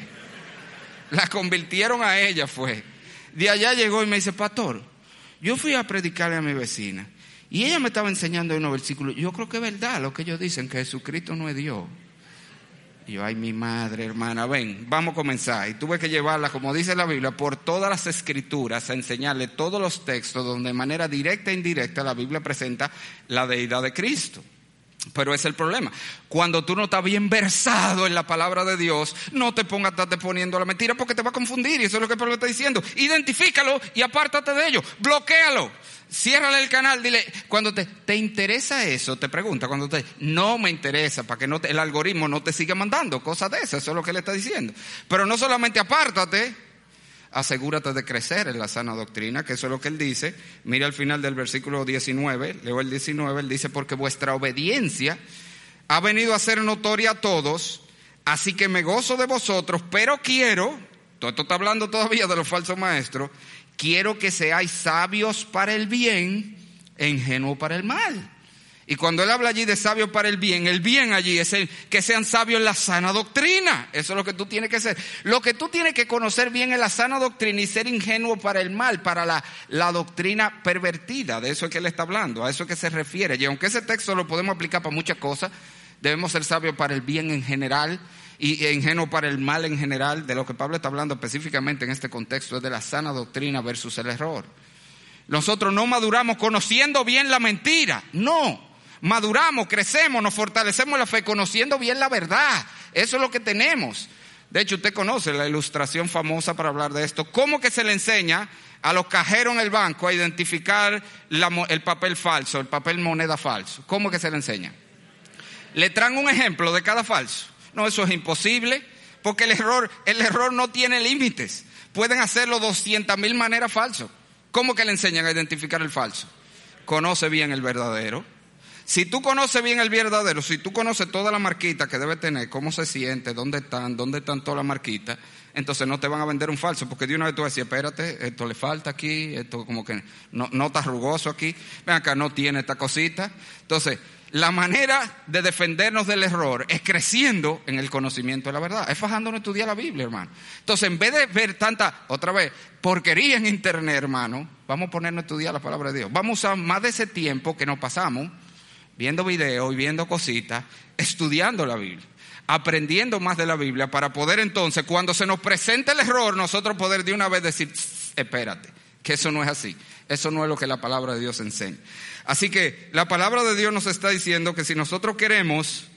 La convirtieron a ella fue. De allá llegó y me dice, pastor, yo fui a predicarle a mi vecina y ella me estaba enseñando unos versículos. Yo creo que es verdad lo que ellos dicen, que Jesucristo no es Dios. Y yo, ay, mi madre, hermana, ven, vamos a comenzar. Y tuve que llevarla, como dice la Biblia, por todas las escrituras, a enseñarle todos los textos donde de manera directa e indirecta la Biblia presenta la deidad de Cristo. Pero ese es el problema. Cuando tú no estás bien versado en la palabra de Dios, no te pongas a estarte poniendo la mentira porque te va a confundir. Y eso es lo que Pablo está diciendo. Identifícalo y apártate de ello. Bloquéalo. Ciérrale el canal. Dile, cuando te, te interesa eso, te pregunta, cuando te, no me interesa, para que no te, el algoritmo no te siga mandando cosas de esas. Eso es lo que él está diciendo. Pero no solamente apártate, asegúrate de crecer en la sana doctrina, que eso es lo que él dice. Mira al final del versículo diecinueve, leo el diecinueve, él dice, porque vuestra obediencia ha venido a ser notoria a todos, así que me gozo de vosotros, pero quiero, todo esto está hablando todavía de los falsos maestros, quiero que seáis sabios para el bien e ingenuos para el mal. Y cuando él habla allí de sabio para el bien, el bien allí es el que sean sabios en la sana doctrina. Eso es lo que tú tienes que ser. Lo que tú tienes que conocer bien es la sana doctrina y ser ingenuo para el mal, para la, la doctrina pervertida. De eso es que él está hablando, a eso es que se refiere. Y aunque ese texto lo podemos aplicar para muchas cosas, debemos ser sabios para el bien en general y ingenuo para el mal en general. De lo que Pablo está hablando específicamente en este contexto es de la sana doctrina versus el error. Nosotros no maduramos conociendo bien la mentira, no. Maduramos, crecemos, nos fortalecemos la fe conociendo bien la verdad. Eso es lo que tenemos. De hecho, usted conoce la ilustración famosa para hablar de esto. ¿Cómo que se le enseña a los cajeros en el banco a identificar la, el papel falso, el papel moneda falso? ¿Cómo que se le enseña? Le traen un ejemplo de cada falso. No, eso es imposible, porque el error, el error no tiene límites. Pueden hacerlo doscientas mil maneras falso. ¿Cómo que le enseñan a identificar el falso? Conoce bien el verdadero. Si tú conoces bien el verdadero, si tú conoces toda la marquita que debe tener, cómo se siente, dónde están, dónde están todas las marquitas, entonces no te van a vender un falso, porque de una vez tú vas a decir, espérate, esto le falta aquí, esto como que no, no está rugoso aquí, ven acá, no tiene esta cosita. Entonces, la manera de defendernos del error es creciendo en el conocimiento de la verdad, es fajándonos a estudiar la Biblia, hermano. Entonces, en vez de ver tanta, otra vez, porquería en internet, hermano, vamos a ponernos a estudiar la palabra de Dios. Vamos a usar más de ese tiempo que nos pasamos viendo videos y viendo cositas, estudiando la Biblia, aprendiendo más de la Biblia para poder entonces, cuando se nos presente el error, nosotros poder de una vez decir, espérate, que eso no es así. Eso no es lo que la palabra de Dios enseña. Así que la palabra de Dios nos está diciendo que si nosotros queremos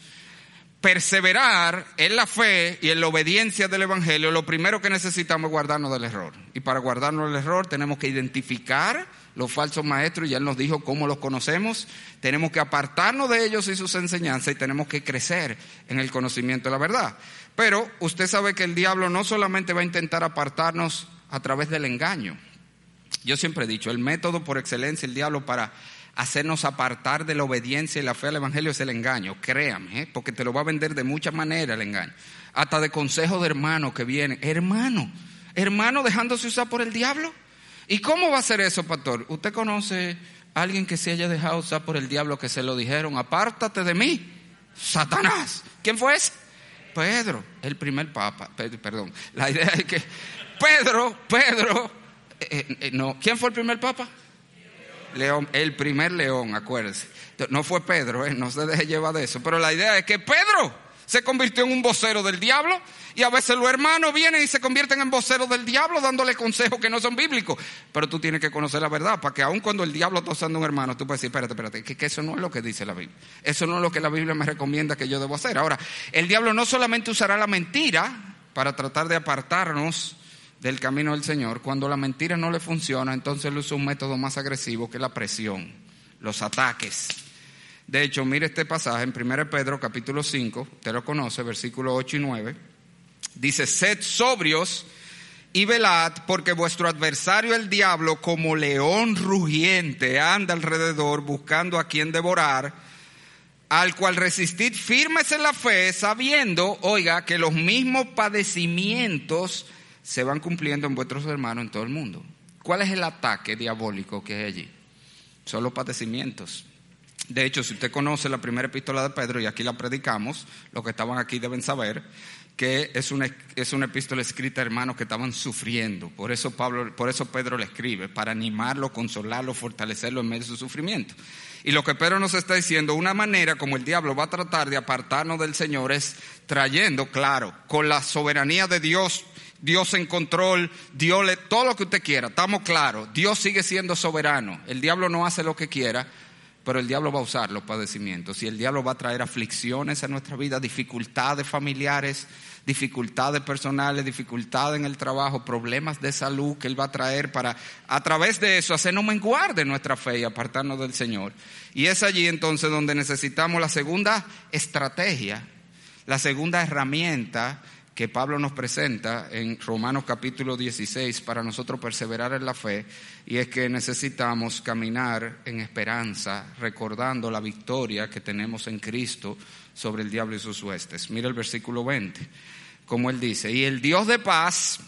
perseverar en la fe y en la obediencia del Evangelio, lo primero que necesitamos es guardarnos del error. Y para guardarnos del error tenemos que identificar los falsos maestros, y ya Él nos dijo cómo los conocemos. Tenemos que apartarnos de ellos y sus enseñanzas, y tenemos que crecer en el conocimiento de la verdad. Pero usted sabe que el diablo no solamente va a intentar apartarnos a través del engaño. Yo siempre he dicho, el método por excelencia del diablo para hacernos apartar de la obediencia y la fe al Evangelio es el engaño. Créame, ¿eh? Porque te lo va a vender de muchas maneras el engaño. Hasta de consejos de hermanos que vienen. Hermano, hermano dejándose usar por el diablo. ¿Y cómo va a ser eso, pastor? ¿Usted conoce a alguien que se haya dejado usar por el diablo, que se lo dijeron, apártate de mí, Satanás? ¿Quién fue ese? Pedro, el primer papa. Perdón, la idea es que Pedro, Pedro, eh, eh, no, ¿quién fue el primer papa? León, el primer León, acuérdese. No fue Pedro, eh, no se deje llevar de eso, pero la idea es que Pedro se convirtió en un vocero del diablo, y a veces los hermanos vienen y se convierten en voceros del diablo dándole consejos que no son bíblicos. Pero tú tienes que conocer la verdad, para que aun cuando el diablo está usando un hermano, tú puedes decir, espérate, espérate, que, que eso no es lo que dice la Biblia. Eso no es lo que la Biblia me recomienda que yo debo hacer. Ahora, el diablo no solamente usará la mentira para tratar de apartarnos del camino del Señor. Cuando la mentira no le funciona, entonces él usa un método más agresivo, que es la presión, los ataques. De hecho, mire este pasaje en primera de Pedro capítulo cinco, usted lo conoce, versículos ocho y nueve. Dice, sed sobrios y velad, porque vuestro adversario el diablo, como león rugiente, anda alrededor buscando a quien devorar, al cual resistid firmes en la fe, sabiendo, oiga, que los mismos padecimientos se van cumpliendo en vuestros hermanos en todo el mundo. ¿Cuál es el ataque diabólico que hay allí? Son los padecimientos. De hecho, si usted conoce la primera epístola de Pedro, y aquí la predicamos, los que estaban aquí deben saber, que es una, es una epístola escrita a hermanos que estaban sufriendo. Por eso, Pablo, por eso Pedro le escribe, para animarlo, consolarlo, fortalecerlo en medio de su sufrimiento. Y lo que Pedro nos está diciendo, una manera como el diablo va a tratar de apartarnos del Señor es trayendo, claro, con la soberanía de Dios, Dios en control, Dios le, todo lo que usted quiera, estamos claros, Dios sigue siendo soberano, el diablo no hace lo que quiera, pero el diablo va a usar los padecimientos y el diablo va a traer aflicciones a nuestra vida, dificultades familiares, dificultades personales, dificultades en el trabajo, problemas de salud que Él va a traer para, a través de eso, hacernos menguar de nuestra fe y apartarnos del Señor. Y es allí entonces donde necesitamos la segunda estrategia, la segunda herramienta que Pablo nos presenta en Romanos capítulo dieciséis para nosotros perseverar en la fe, y es que necesitamos caminar en esperanza, recordando la victoria que tenemos en Cristo sobre el diablo y sus huestes. Mira el versículo veinte, como él dice, y el Dios de paz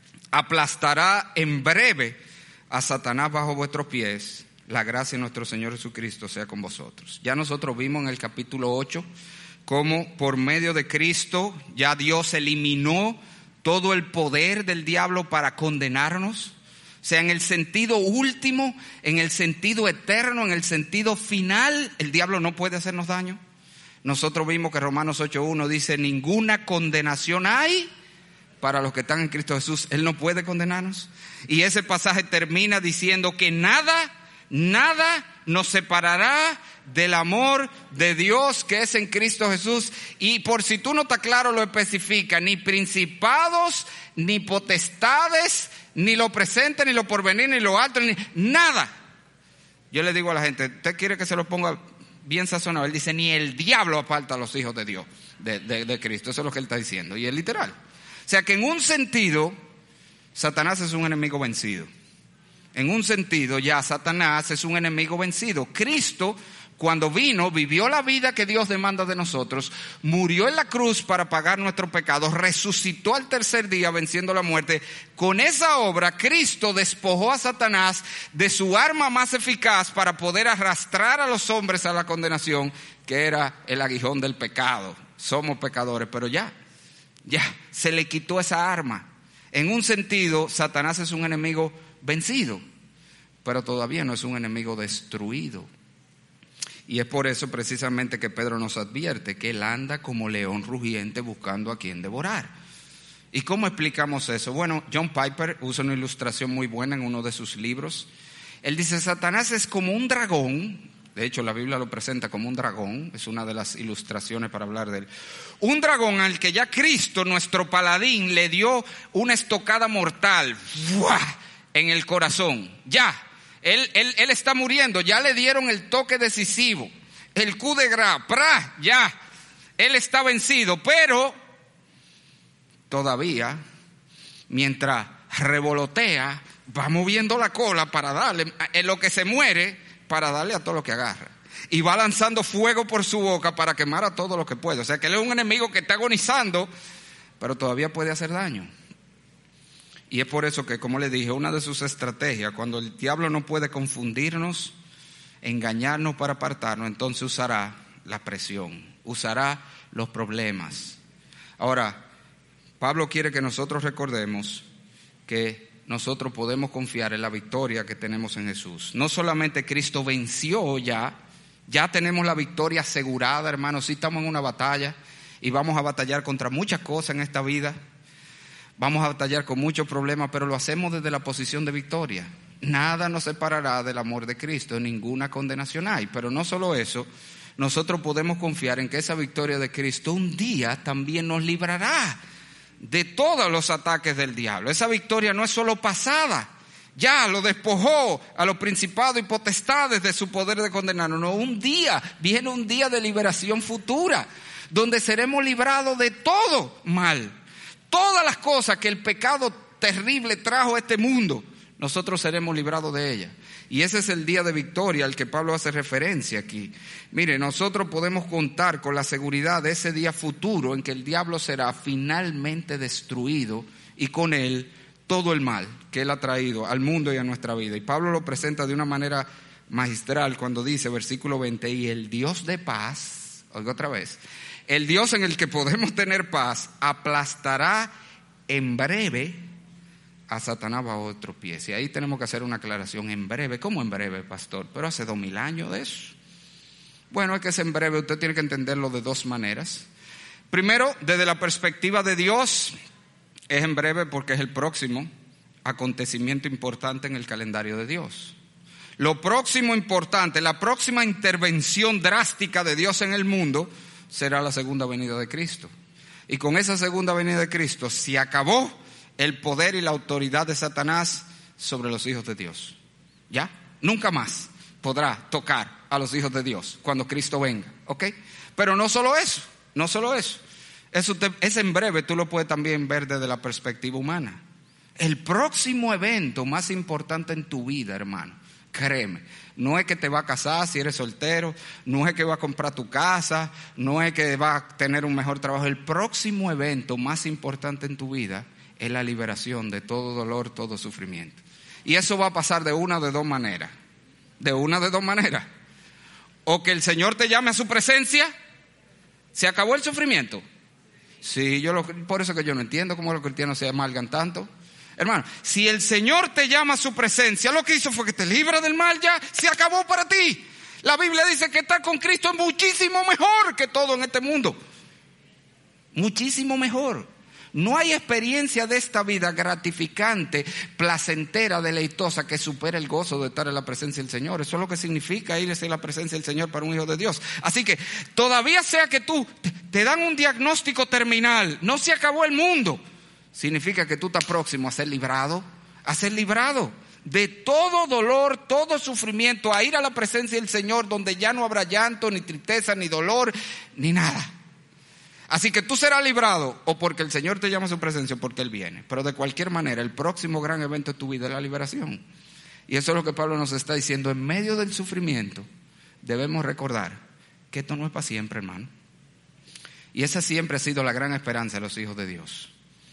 aplastará en breve a Satanás bajo vuestros pies, la gracia de nuestro Señor Jesucristo sea con vosotros. Ya nosotros vimos en el capítulo ocho cómo por medio de Cristo ya Dios eliminó todo el poder del diablo para condenarnos. O sea, en el sentido último, en el sentido eterno, en el sentido final, el diablo no puede hacernos daño. Nosotros vimos que Romanos ocho uno dice, ninguna condenación hay para los que están en Cristo Jesús. Él no puede condenarnos. Y ese pasaje termina diciendo que nada, nada nos separará del amor de Dios que es en Cristo Jesús. Y por si tú no estás claro, lo especifica, ni principados, ni potestades, ni lo presente, ni lo porvenir, ni lo alto, ni nada. Yo le digo a la gente, ¿usted quiere que se lo ponga bien sazonado? Él dice, ni el diablo aparta a los hijos de Dios, de, de, de Cristo. Eso es lo que él está diciendo, y es literal. O sea que en un sentido, Satanás es un enemigo vencido. En un sentido, ya Satanás es un enemigo vencido. Cristo, cuando vino, vivió la vida que Dios demanda de nosotros, murió en la cruz para pagar nuestros pecados, resucitó al tercer día venciendo la muerte. Con esa obra, Cristo despojó a Satanás de su arma más eficaz para poder arrastrar a los hombres a la condenación, que era el aguijón del pecado. Somos pecadores, pero ya, ya, se le quitó esa arma. En un sentido, Satanás es un enemigo vencido, pero todavía no es un enemigo destruido. Y es por eso precisamente que Pedro nos advierte que él anda como león rugiente buscando a quien devorar. ¿Y cómo explicamos eso? Bueno, John Piper usa una ilustración muy buena en uno de sus libros. Él dice, Satanás es como un dragón. De hecho, la Biblia lo presenta como un dragón. Es una de las ilustraciones para hablar de él. Un dragón al que ya Cristo, nuestro paladín, le dio una estocada mortal ¡buah! En el corazón. Ya. Él, él, él está muriendo, ya le dieron el toque decisivo, el coup de grâce, ¡pra! Ya, él está vencido, pero todavía, mientras revolotea, va moviendo la cola para darle, en lo que se muere, para darle a todo lo que agarra. Y va lanzando fuego por su boca para quemar a todo lo que puede. O sea que él es un enemigo que está agonizando, pero todavía puede hacer daño. Y es por eso que, como le dije, una de sus estrategias, cuando el diablo no puede confundirnos, engañarnos para apartarnos, entonces usará la presión, usará los problemas. Ahora, Pablo quiere que nosotros recordemos que nosotros podemos confiar en la victoria que tenemos en Jesús. No solamente Cristo venció ya, ya tenemos la victoria asegurada, hermanos. Sí estamos en una batalla y vamos a batallar contra muchas cosas en esta vida. Vamos a batallar con muchos problemas, pero lo hacemos desde la posición de victoria. Nada nos separará del amor de Cristo, ninguna condenación hay. Pero no solo eso, nosotros podemos confiar en que esa victoria de Cristo un día también nos librará de todos los ataques del diablo. Esa victoria no es solo pasada, ya lo despojó a los principados y potestades de su poder de condenarnos. No, un día, viene un día de liberación futura, donde seremos librados de todo mal. Todas las cosas que el pecado terrible trajo a este mundo, nosotros seremos librados de ellas. Y ese es el día de victoria al que Pablo hace referencia aquí. Mire, nosotros podemos contar con la seguridad de ese día futuro en que el diablo será finalmente destruido y con él todo el mal que él ha traído al mundo y a nuestra vida. Y Pablo lo presenta de una manera magistral cuando dice, versículo veinte, y el Dios de paz, oiga otra vez, el Dios en el que podemos tener paz aplastará en breve a Satanás bajo otros pies. Y ahí tenemos que hacer una aclaración. En breve, ¿cómo en breve, pastor? Pero hace dos mil años de eso. Bueno, es que es en breve, usted tiene que entenderlo de dos maneras. Primero, desde la perspectiva de Dios, es en breve porque es el próximo acontecimiento importante en el calendario de Dios. Lo próximo importante, la próxima intervención drástica de Dios en el mundo será la segunda venida de Cristo. Y con esa segunda venida de Cristo se acabó el poder y la autoridad de Satanás sobre los hijos de Dios. ¿Ya? Nunca más podrá tocar a los hijos de Dios cuando Cristo venga. ¿Ok? Pero no solo eso, no solo eso. Eso te, es en breve, tú lo puedes también ver desde la perspectiva humana. El próximo evento más importante en tu vida, hermano, créeme, no es que te va a casar si eres soltero, no es que va a comprar tu casa, no es que va a tener un mejor trabajo. El próximo evento más importante en tu vida es la liberación de todo dolor, todo sufrimiento. Y eso va a pasar de una de dos maneras. De una de dos maneras. O que el Señor te llame a su presencia. ¿Se acabó el sufrimiento? Sí, yo lo, por eso que yo no entiendo cómo los cristianos se amargan tanto. Hermano, si el Señor te llama a su presencia, lo que hizo fue que te libra del mal ya, se acabó para ti. La Biblia dice que estar con Cristo es muchísimo mejor que todo en este mundo. Muchísimo mejor. No hay experiencia de esta vida gratificante, placentera, deleitosa que supere el gozo de estar en la presencia del Señor. Eso es lo que significa irse a la presencia del Señor para un hijo de Dios. Así que todavía sea que tú te dan un diagnóstico terminal, no se acabó el mundo. Significa que tú estás próximo a ser librado, a ser librado de todo dolor, todo sufrimiento, a ir a la presencia del Señor donde ya no habrá llanto, ni tristeza, ni dolor, ni nada. Así que tú serás librado o porque el Señor te llama a su presencia o porque Él viene. Pero de cualquier manera, el próximo gran evento de tu vida es la liberación. Y eso es lo que Pablo nos está diciendo. En medio del sufrimiento debemos recordar que esto no es para siempre, hermano. Y esa siempre ha sido la gran esperanza de los hijos de Dios.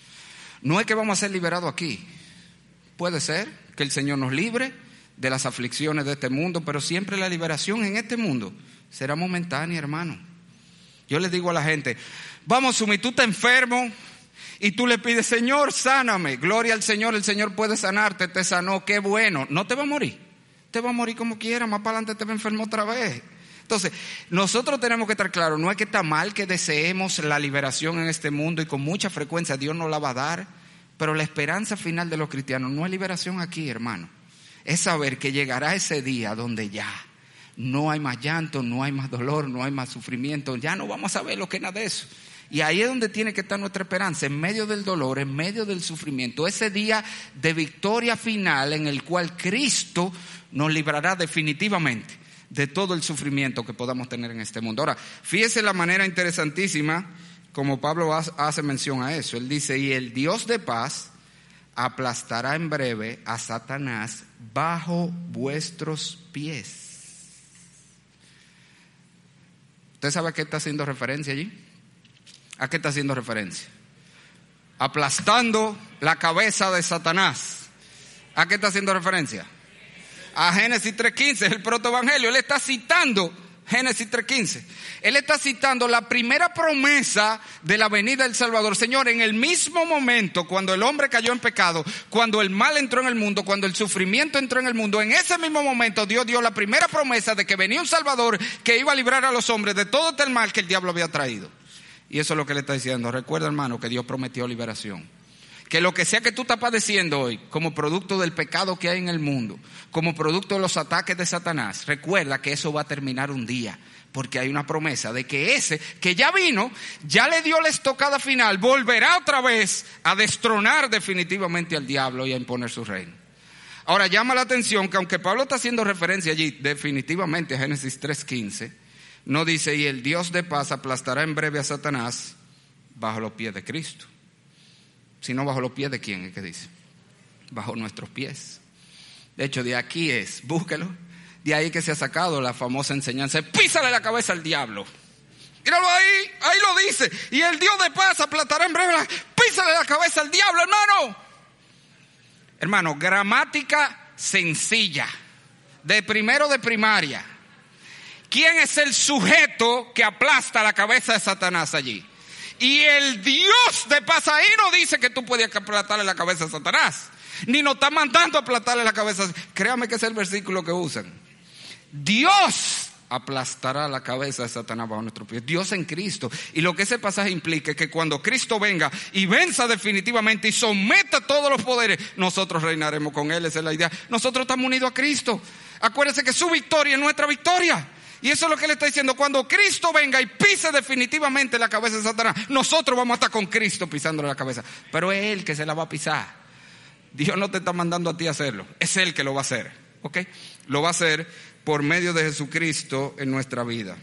No es que vamos a ser liberados aquí. Puede ser que el Señor nos libre de las aflicciones de este mundo, pero siempre la liberación en este mundo será momentánea, hermano. Yo les digo a la gente, vamos, Sumi, tú estás enfermo y tú le pides, Señor, sáname. Gloria al Señor, el Señor puede sanarte, te sanó, qué bueno. No te va a morir, te va a morir como quiera, más para adelante te va a enfermar otra vez. Entonces, nosotros tenemos que estar claros, no es que está mal que deseemos la liberación en este mundo y con mucha frecuencia Dios nos la va a dar, pero la esperanza final de los cristianos no es liberación aquí, hermano. Es saber que llegará ese día donde ya no hay más llanto, no hay más dolor, no hay más sufrimiento, ya no vamos a ver lo que es nada de eso. Y ahí es donde tiene que estar nuestra esperanza, en medio del dolor, en medio del sufrimiento, ese día de victoria final en el cual Cristo nos librará definitivamente de todo el sufrimiento que podamos tener en este mundo. Ahora, fíjese la manera interesantísima como Pablo hace mención a eso. Él dice, y el Dios de paz aplastará en breve a Satanás bajo vuestros pies. ¿Usted sabe a qué está haciendo referencia allí? ¿A qué está haciendo referencia? Aplastando la cabeza de Satanás. ¿A qué está haciendo referencia? A Génesis tres quince, el protoevangelio. Él está citando Génesis tres quince. Él está citando la primera promesa de la venida del Salvador. Señor, en el mismo momento cuando el hombre cayó en pecado, cuando el mal entró en el mundo, cuando el sufrimiento entró en el mundo, en ese mismo momento Dios dio la primera promesa de que venía un Salvador que iba a librar a los hombres de todo el mal que el diablo había traído. Y eso es lo que le está diciendo. Recuerda, hermano, que Dios prometió liberación. Que lo que sea que tú estás padeciendo hoy, como producto del pecado que hay en el mundo, como producto de los ataques de Satanás, recuerda que eso va a terminar un día, porque hay una promesa de que ese que ya vino, ya le dio la estocada final, volverá otra vez a destronar definitivamente al diablo y a imponer su reino. Ahora llama la atención que aunque Pablo está haciendo referencia allí definitivamente a Génesis tres quince, no dice, y el Dios de paz aplastará en breve a Satanás bajo los pies de Cristo. Sino bajo los pies de quién, ¿qué dice? Bajo nuestros pies. De hecho, de aquí es, búsquelo, de ahí que se ha sacado la famosa enseñanza, písale la cabeza al diablo. Míralo ahí, ahí lo dice. Y el Dios de paz aplastará en breve, písale la cabeza al diablo, hermano. Hermano, gramática sencilla, de primero de primaria. ¿quién es el sujeto que aplasta la cabeza de Satanás allí? Y el Dios de paz ahí no dice que tú puedes aplastarle la cabeza a Satanás, ni nos está mandando a aplastarle la cabeza. Créame que es el versículo que usan. Dios aplastará la cabeza de Satanás bajo nuestros pies. Dios en Cristo. Y lo que ese pasaje implica es que cuando Cristo venga y venza definitivamente y someta todos los poderes, nosotros reinaremos con Él. Esa es la idea. Nosotros estamos unidos a Cristo. Acuérdense que su victoria es nuestra victoria. Y eso es lo que le está diciendo. Cuando Cristo venga y pise definitivamente la cabeza de Satanás, nosotros vamos a estar con Cristo pisándole la cabeza. Pero es Él que se la va a pisar. Dios no te está mandando a ti a hacerlo. Es Él que lo va a hacer. ¿Ok? Lo va a hacer por medio de Jesucristo en nuestra vida.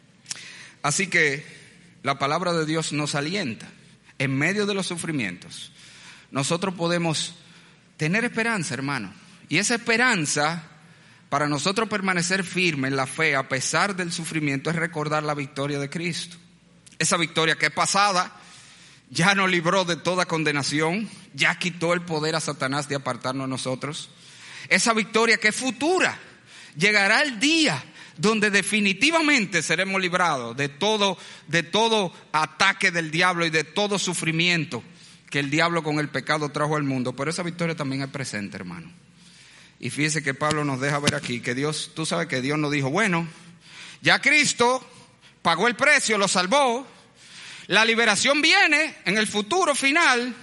Así que la palabra de Dios nos alienta. En medio de los sufrimientos, nosotros podemos tener esperanza, hermano. Y esa esperanza, para nosotros permanecer firmes en la fe a pesar del sufrimiento, es recordar la victoria de Cristo. Esa victoria que es pasada, ya nos libró de toda condenación, ya quitó el poder a Satanás de apartarnos a nosotros. Esa victoria que es futura. Llegará el día donde definitivamente seremos librados de todo, de todo ataque del diablo y de todo sufrimiento que el diablo con el pecado trajo al mundo. Pero esa victoria también es presente, hermano. Y fíjese que Pablo nos deja ver aquí que Dios, tú sabes que Dios nos dijo, bueno, ya Cristo pagó el precio, lo salvó, la liberación viene en el futuro final,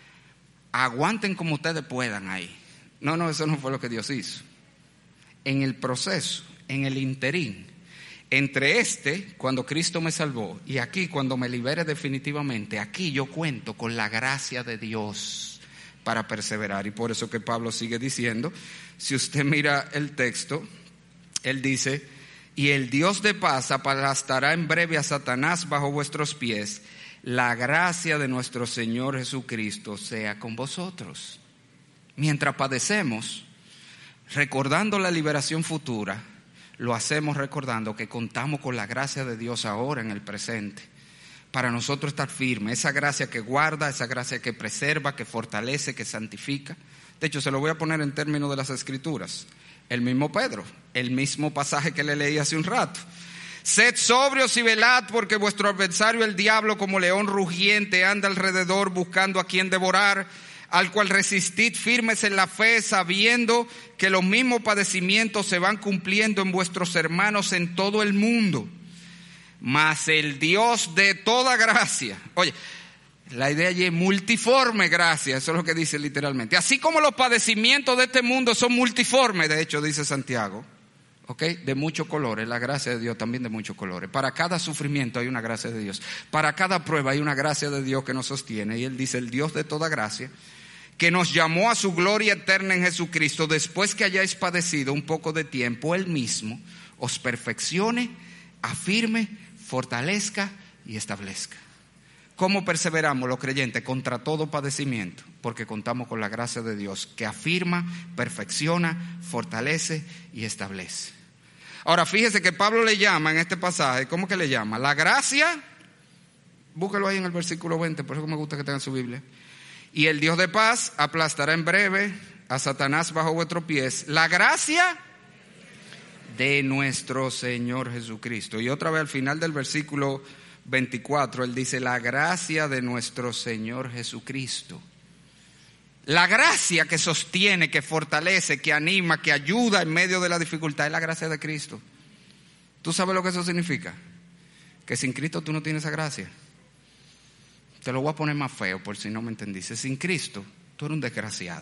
aguanten como ustedes puedan ahí. No, no, eso no fue lo que Dios hizo. En el proceso, en el interín, entre este, cuando Cristo me salvó, y aquí, cuando me libere definitivamente, aquí yo cuento con la gracia de Dios para perseverar. Y por eso que Pablo sigue diciendo, si usted mira el texto, él dice, y el Dios de paz aplastará en breve a Satanás bajo vuestros pies. La gracia de nuestro Señor Jesucristo sea con vosotros. Mientras padecemos, recordando la liberación futura, lo hacemos recordando que contamos con la gracia de Dios ahora en el presente, para nosotros estar firmes. Esa gracia que guarda, esa gracia que preserva, que fortalece, que santifica. De hecho, se lo voy a poner en términos de las Escrituras. El mismo Pedro, el mismo pasaje que le leí hace un rato. Sed sobrios y velad, porque vuestro adversario el diablo, como león rugiente, anda alrededor buscando a quien devorar, al cual resistid firmes en la fe, sabiendo que los mismos padecimientos se van cumpliendo en vuestros hermanos en todo el mundo. Mas el Dios de toda gracia, oye, la idea allí es multiforme gracia, eso es lo que dice literalmente. Así como los padecimientos de este mundo son multiformes, de hecho dice Santiago, ¿ok? De muchos colores, la gracia de Dios también de muchos colores. Para cada sufrimiento hay una gracia de Dios. Para cada prueba hay una gracia de Dios que nos sostiene. Y Él dice, el Dios de toda gracia, que nos llamó a su gloria eterna en Jesucristo, después que hayáis padecido un poco de tiempo, Él mismo os perfeccione, afirme, fortalezca y establezca. ¿Cómo perseveramos los creyentes contra todo padecimiento? Porque contamos con la gracia de Dios que afirma, perfecciona, fortalece y establece. Ahora fíjese que Pablo le llama en este pasaje, ¿cómo que le llama? La gracia, búsquelo ahí en el versículo veinte, por eso me gusta que tengan su Biblia. Y el Dios de paz aplastará en breve a Satanás bajo vuestros pies. La gracia de nuestro Señor Jesucristo. Y otra vez al final del versículo veinticuatro, él dice, la gracia de nuestro Señor Jesucristo. La gracia que sostiene, que fortalece, que anima, que ayuda en medio de la dificultad es la gracia de Cristo. ¿Tú sabes lo que eso significa? Que sin Cristo tú no tienes esa gracia. Te lo voy a poner más feo por si no me entendiste. Sin Cristo tú eres un desgraciado.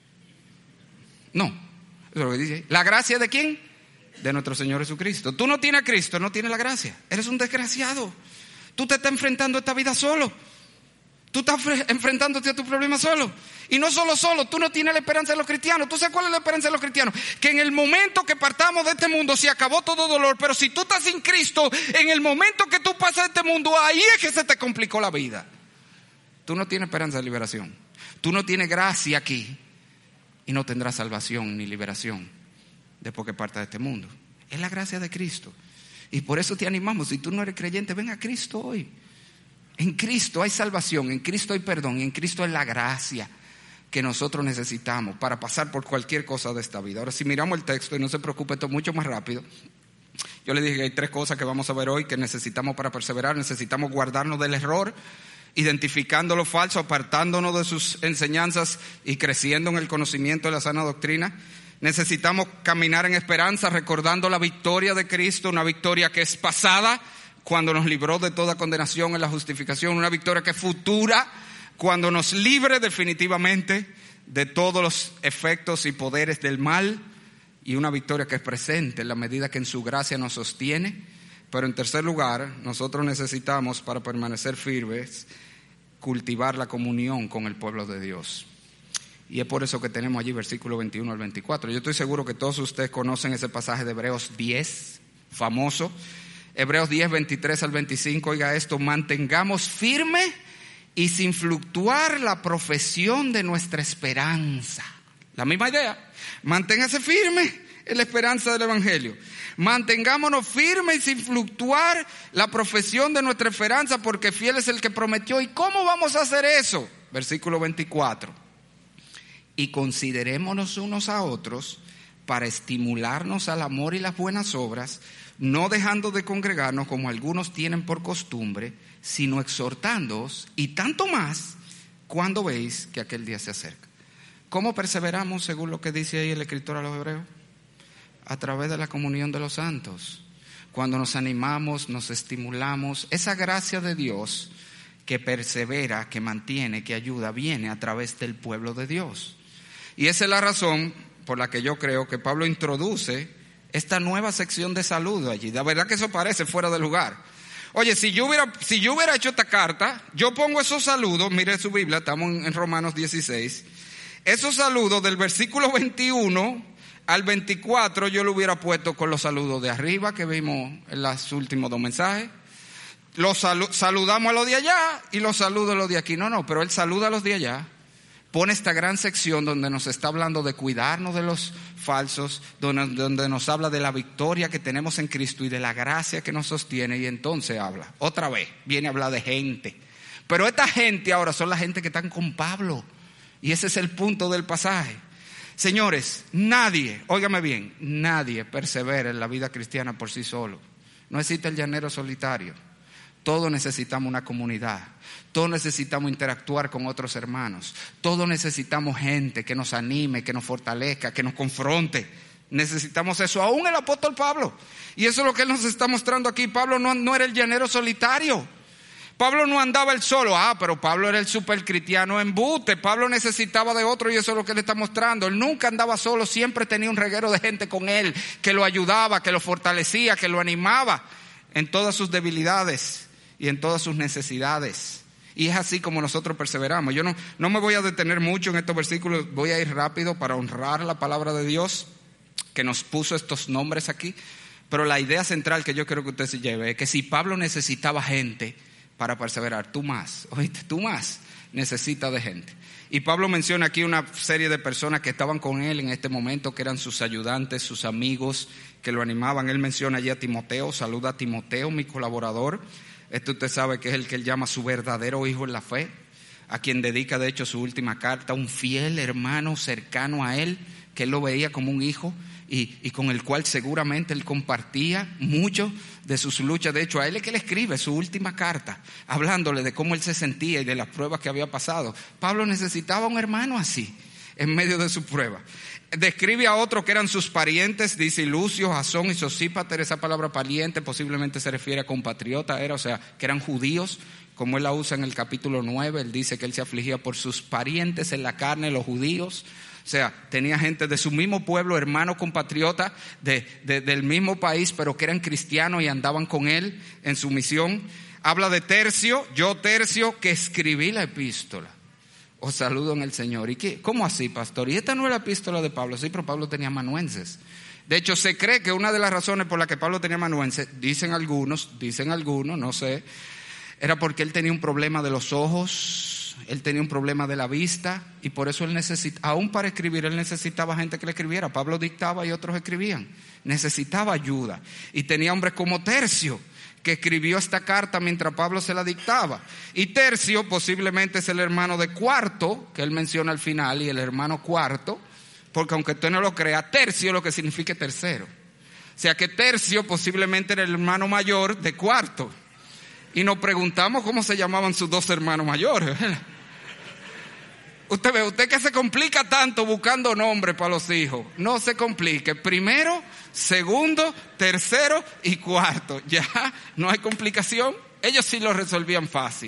No, eso es lo que dice. ¿La gracia de quién? De nuestro Señor Jesucristo. Tú no tienes a Cristo, no tienes la gracia. Eres un desgraciado. Tú te estás enfrentando a esta vida solo. Tú estás enfrentándote a tu problema solo. Y no solo solo, tú no tienes la esperanza de los cristianos. ¿Tú sabes cuál es la esperanza de los cristianos? Que en el momento que partamos de este mundo se acabó todo dolor. Pero si tú estás sin Cristo, en el momento que tú pasas de este mundo, ahí es que se te complicó la vida. Tú no tienes esperanza de liberación. Tú no tienes gracia aquí. Y no tendrás salvación ni liberación después que partas de este mundo. Es la gracia de Cristo. Y por eso te animamos. Si tú no eres creyente, ven a Cristo hoy. En Cristo hay salvación, en Cristo hay perdón, y en Cristo es la gracia que nosotros necesitamos para pasar por cualquier cosa de esta vida. Ahora, si miramos el texto, y no se preocupe, esto es mucho más rápido. Yo le dije que hay tres cosas que vamos a ver hoy que necesitamos para perseverar. Necesitamos guardarnos del error, identificando lo falso, apartándonos de sus enseñanzas y creciendo en el conocimiento de la sana doctrina. Necesitamos caminar en esperanza, recordando la victoria de Cristo, una victoria que es pasada cuando nos libró de toda condenación en la justificación, una victoria que es futura cuando nos libre definitivamente de todos los efectos y poderes del mal, y una victoria que es presente en la medida que en su gracia nos sostiene. Pero en tercer lugar, nosotros necesitamos, para permanecer firmes, cultivar la comunión con el pueblo de Dios. Y es por eso que tenemos allí versículo veintiuno al veinticuatro. Yo estoy seguro que todos ustedes conocen ese pasaje de Hebreos diez, famoso. Hebreos diez, veintitrés al veinticinco, oiga esto: mantengamos firme y sin fluctuar la profesión de nuestra esperanza. La misma idea. Manténgase firme en la esperanza del Evangelio. Mantengámonos firmes y sin fluctuar la profesión de nuestra esperanza, porque fiel es el que prometió. ¿Y cómo vamos a hacer eso? Versículo veinticuatro. Y considerémonos unos a otros para estimularnos al amor y las buenas obras, no dejando de congregarnos como algunos tienen por costumbre, sino exhortándoos, y tanto más cuando veis que aquel día se acerca. ¿Cómo perseveramos según lo que dice ahí el escritor a los Hebreos? A través de la comunión de los santos. Cuando nos animamos, nos estimulamos, esa gracia de Dios que persevera, que mantiene, que ayuda, viene a través del pueblo de Dios. Y esa es la razón por la que yo creo que Pablo introduce esta nueva sección de saludo allí. La verdad que eso parece fuera de lugar. Oye, si yo hubiera, si yo hubiera hecho esta carta, yo pongo esos saludos, mire su Biblia, estamos en Romanos dieciséis, esos saludos del versículo veintiuno al veinticuatro yo lo hubiera puesto con los saludos de arriba que vimos en los últimos dos mensajes. Los salu- saludamos a los de allá y los saludo a los de aquí. No, no, pero él saluda a los de allá. Pone esta gran sección donde nos está hablando de cuidarnos de los falsos, donde, donde nos habla de la victoria que tenemos en Cristo y de la gracia que nos sostiene, y entonces habla, otra vez, viene a hablar de gente. Pero esta gente ahora son la gente que están con Pablo, y ese es el punto del pasaje. Señores, nadie, óigame bien, nadie persevera en la vida cristiana por sí solo. No existe el llanero solitario. Todos necesitamos una comunidad, todos necesitamos interactuar con otros hermanos, todos necesitamos gente que nos anime, que nos fortalezca, que nos confronte. Necesitamos eso, aún el apóstol Pablo. Y eso es lo que él nos está mostrando aquí. Pablo no, no era el llanero solitario. Pablo no andaba él solo. Ah, pero Pablo era el super cristiano embute. Pablo necesitaba de otro, y eso es lo que él está mostrando. Él nunca andaba solo, siempre tenía un reguero de gente con él que lo ayudaba, que lo fortalecía, que lo animaba en todas sus debilidades y en todas sus necesidades. Y es así como nosotros perseveramos. Yo no, no me voy a detener mucho en estos versículos, voy a ir rápido para honrar la palabra de Dios que nos puso estos nombres aquí. Pero la idea central que yo quiero que usted se lleve es que si Pablo necesitaba gente para perseverar, tú más, oíste, tú más necesitas de gente. Y Pablo menciona aquí una serie de personas que estaban con él en este momento, que eran sus ayudantes, sus amigos, que lo animaban. Él menciona allí a Timoteo, saluda a Timoteo, mi colaborador. Esto usted sabe que es el que él llama su verdadero hijo en la fe, a quien dedica de hecho su última carta, un fiel hermano cercano a él, que él lo veía como un hijo y, y con el cual seguramente él compartía mucho de sus luchas. De hecho, a él es que le escribe su última carta, hablándole de cómo él se sentía y de las pruebas que había pasado. Pablo necesitaba un hermano así, en medio de su prueba. Describe a otros que eran sus parientes, dice Lucio, Jasón y Sosípater. Esa palabra pariente posiblemente se refiere a compatriota, era, o sea, que eran judíos, como él la usa en el capítulo nueve. Él dice que él se afligía por sus parientes en la carne, los judíos. O sea, tenía gente de su mismo pueblo, hermano compatriota, de, de, del mismo país, pero que eran cristianos y andaban con él en su misión. Habla de Tercio, yo Tercio, que escribí la epístola. Os saludo en el Señor. ¿Y qué? ¿Cómo así, pastor? Y esta no es la epístola de Pablo. Sí, pero Pablo tenía amanuenses. De hecho, se cree que una de las razones por las que Pablo tenía amanuenses, dicen algunos, dicen algunos, no sé, era porque él tenía un problema de los ojos, él tenía un problema de la vista, y por eso él necesitaba, aún para escribir, él necesitaba gente que le escribiera. Pablo dictaba y otros escribían. Necesitaba ayuda. Y tenía hombres como Tercio, que escribió esta carta mientras Pablo se la dictaba. Y Tercio posiblemente es el hermano de Cuarto, que él menciona al final, y el hermano Cuarto, porque aunque usted no lo crea, tercio lo que significa tercero. O O sea que Tercio posiblemente era el hermano mayor de Cuarto. Y nos preguntamos cómo se llamaban sus dos hermanos mayores. Usted ve, usted que se complica tanto buscando nombres para los hijos. No se complique. Primero, segundo, tercero y cuarto. Ya no hay complicación. Ellos sí lo resolvían fácil.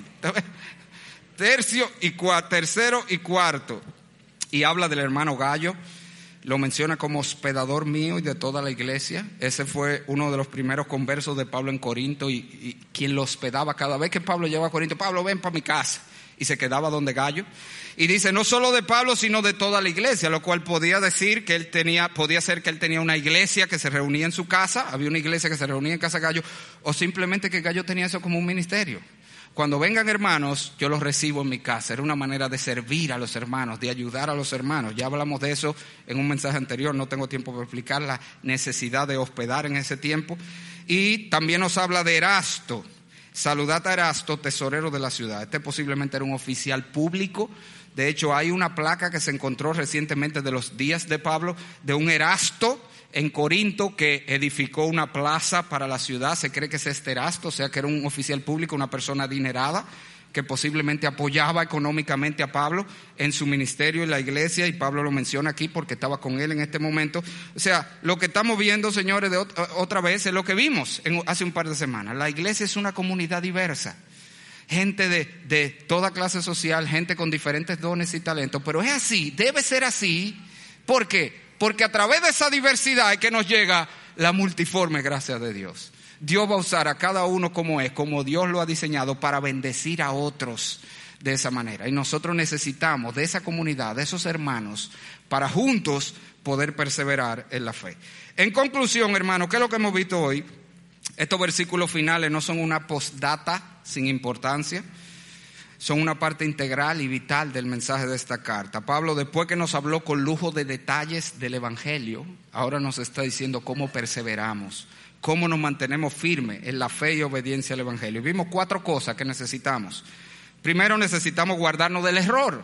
Tercio y cuarto, tercero y cuarto. Y habla del hermano Gallo. Lo menciona como hospedador mío y de toda la iglesia. Ese fue uno de los primeros conversos de Pablo en Corinto y, y quien lo hospedaba cada vez que Pablo llegaba a Corinto. Pablo, ven para mi casa. Y se quedaba donde Gallo. Y dice, no solo de Pablo, sino de toda la iglesia, lo cual podía decir que él tenía, podía ser que él tenía una iglesia que se reunía en su casa, había una iglesia que se reunía en casa de Gallo, o simplemente que Gallo tenía eso como un ministerio. Cuando vengan hermanos, yo los recibo en mi casa. Era una manera de servir a los hermanos, de ayudar a los hermanos. Ya hablamos de eso en un mensaje anterior, no tengo tiempo para explicar la necesidad de hospedar en ese tiempo. Y también nos habla de Erasto. Saludad a Erasto, tesorero de la ciudad. Este posiblemente era un oficial público. De hecho, hay una placa que se encontró recientemente de los días de Pablo, de un Erasto en Corinto que edificó una plaza para la ciudad. Se cree que es este Erasto, o sea que era un oficial público, una persona adinerada que posiblemente apoyaba económicamente a Pablo en su ministerio en la iglesia, y Pablo lo menciona aquí porque estaba con él en este momento. O sea, lo que estamos viendo, señores, de otra vez es lo que vimos en, hace un par de semanas. La iglesia es una comunidad diversa. Gente de, de toda clase social, gente con diferentes dones y talentos, pero es así, debe ser así. ¿Por qué? Porque a través de esa diversidad es que nos llega la multiforme gracia de Dios. Dios va a usar a cada uno como es, como Dios lo ha diseñado, para bendecir a otros de esa manera. Y nosotros necesitamos de esa comunidad, de esos hermanos, para juntos poder perseverar en la fe. En conclusión, hermanos, ¿qué es lo que hemos visto hoy? Estos versículos finales no son una postdata sin importancia, son una parte integral y vital del mensaje de esta carta. Pablo, después que nos habló con lujo de detalles del Evangelio, ahora nos está diciendo cómo perseveramos, cómo nos mantenemos firmes en la fe y obediencia al Evangelio. Y vimos cuatro cosas que necesitamos. Primero, necesitamos guardarnos del error,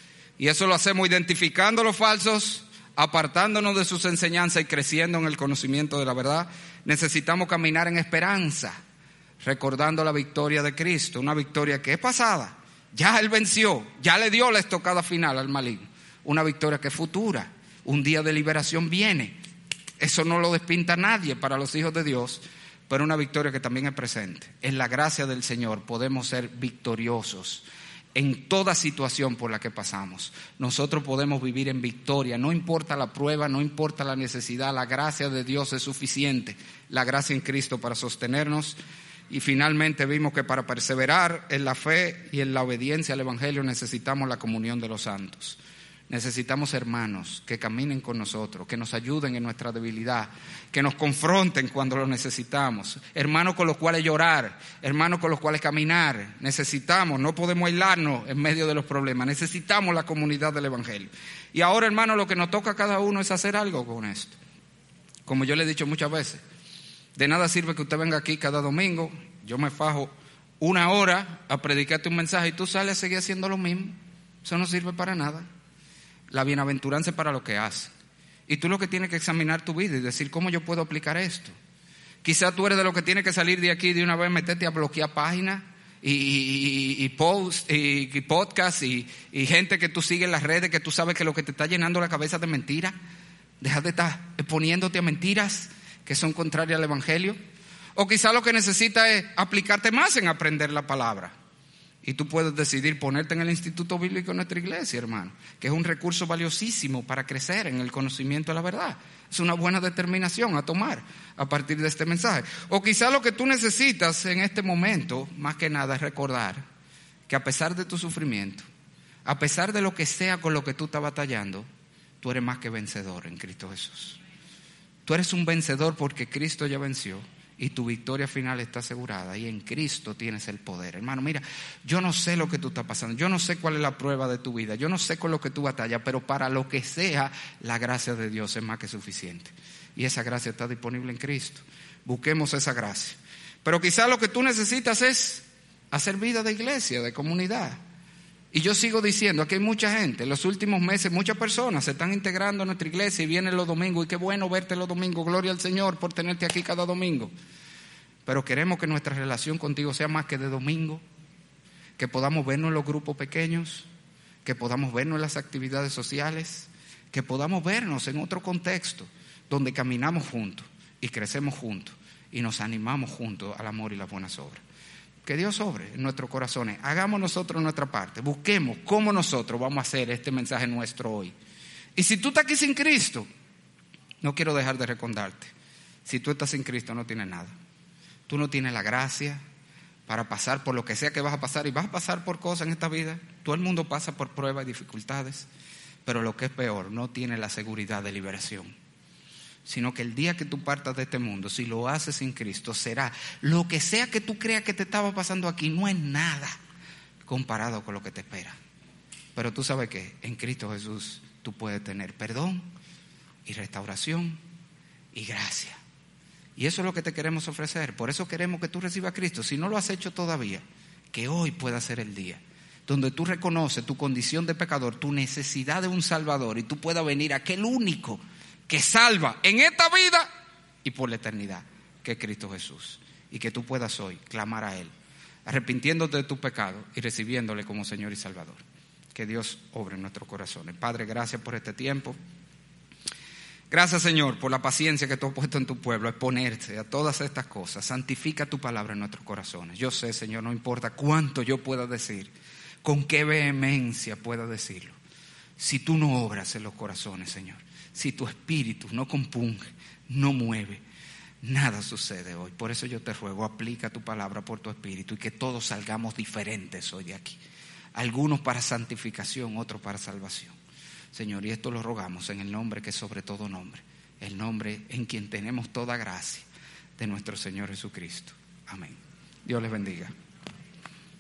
y eso lo hacemos identificando los falsos, apartándonos de sus enseñanzas y creciendo en el conocimiento de la verdad. Necesitamos caminar en esperanza, recordando la victoria de Cristo, una victoria que es pasada. Ya Él venció, ya le dio la estocada final al maligno. Una victoria que es futura, un día de liberación viene. Eso no lo despinta nadie para los hijos de Dios, pero una victoria que también es presente. En la gracia del Señor podemos ser victoriosos en toda situación por la que pasamos. Nosotros podemos vivir en victoria, no importa la prueba, no importa la necesidad, la gracia de Dios es suficiente. La gracia en Cristo para sostenernos. Y finalmente vimos que para perseverar en la fe y en la obediencia al Evangelio necesitamos la comunión de los santos. Necesitamos hermanos que caminen con nosotros, que nos ayuden en nuestra debilidad, que nos confronten cuando lo necesitamos. Hermanos con los cuales llorar, hermanos con los cuales caminar. Necesitamos, no podemos aislarnos en medio de los problemas. Necesitamos la comunidad del Evangelio. Y ahora, hermanos, lo que nos toca a cada uno es hacer algo con esto. Como yo le he dicho muchas veces, de nada sirve que usted venga aquí cada domingo, yo me fajo una hora a predicarte un mensaje y tú sales a seguir haciendo lo mismo. Eso no sirve para nada. La bienaventuranza es para lo que hace. Y tú lo que tienes que examinar tu vida y decir, ¿cómo yo puedo aplicar esto? Quizás tú eres de los que tienes que salir de aquí de una vez, meterte a bloquear páginas y, y, y, post, y, y podcast y, y gente que tú sigues en las redes, que tú sabes que lo que te está llenando la cabeza de mentiras. Deja de estar exponiéndote a mentiras que son contrarias al Evangelio. O quizás lo que necesitas es aplicarte más en aprender la palabra. Y tú puedes decidir ponerte en el Instituto Bíblico de nuestra iglesia, hermano, que es un recurso valiosísimo para crecer en el conocimiento de la verdad. Es una buena determinación a tomar a partir de este mensaje. O quizás lo que tú necesitas en este momento, más que nada, es recordar que a pesar de tu sufrimiento, a pesar de lo que sea con lo que tú estás batallando, tú eres más que vencedor en Cristo Jesús. Tú eres un vencedor porque Cristo ya venció. Y tu victoria final está asegurada. Y en Cristo tienes el poder. Hermano, mira, yo no sé lo que tú estás pasando. Yo no sé cuál es la prueba de tu vida. Yo no sé con lo que tú batallas. Pero para lo que sea, la gracia de Dios es más que suficiente. Y esa gracia está disponible en Cristo. Busquemos esa gracia. Pero quizás lo que tú necesitas es hacer vida de iglesia, de comunidad. Y yo sigo diciendo, aquí hay mucha gente, en los últimos meses muchas personas se están integrando a nuestra iglesia y vienen los domingos, y qué bueno verte los domingos, gloria al Señor por tenerte aquí cada domingo. Pero queremos que nuestra relación contigo sea más que de domingo, que podamos vernos en los grupos pequeños, que podamos vernos en las actividades sociales, que podamos vernos en otro contexto, donde caminamos juntos y crecemos juntos y nos animamos juntos al amor y las buenas obras. Que Dios obre en nuestros corazones. Hagamos nosotros nuestra parte. Busquemos cómo nosotros vamos a hacer este mensaje nuestro hoy. Y si tú estás aquí sin Cristo, no quiero dejar de recordarte. Si tú estás sin Cristo, no tienes nada. Tú no tienes la gracia para pasar por lo que sea que vas a pasar. Y vas a pasar por cosas en esta vida. Todo el mundo pasa por pruebas y dificultades. Pero lo que es peor, no tienes la seguridad de liberación. Sino que el día que tú partas de este mundo, si lo haces sin Cristo, será lo que sea que tú creas que te estaba pasando aquí, no es nada comparado con lo que te espera. Pero tú sabes que en Cristo Jesús tú puedes tener perdón y restauración y gracia. Y eso es lo que te queremos ofrecer. Por eso queremos que tú recibas a Cristo. Si no lo has hecho todavía, que hoy pueda ser el día donde tú reconoces tu condición de pecador, tu necesidad de un Salvador, y tú puedas venir a aquel único que salva en esta vida y por la eternidad, que es Cristo Jesús. Y que tú puedas hoy clamar a Él, arrepintiéndote de tu pecado y recibiéndole como Señor y Salvador. Que Dios obre en nuestros corazones. Padre, gracias por este tiempo. Gracias, Señor, por la paciencia que tú has puesto en tu pueblo, exponerte a todas estas cosas. Santifica tu palabra en nuestros corazones. Yo sé, Señor, no importa cuánto yo pueda decir, con qué vehemencia pueda decirlo, si tú no obras en los corazones, Señor, si tu espíritu no compunge, no mueve, nada sucede hoy. Por eso yo te ruego, aplica tu palabra por tu espíritu y que todos salgamos diferentes hoy de aquí. Algunos para santificación, otros para salvación. Señor, y esto lo rogamos en el nombre que es sobre todo nombre, el nombre en quien tenemos toda gracia, de nuestro Señor Jesucristo. Amén. Dios les bendiga.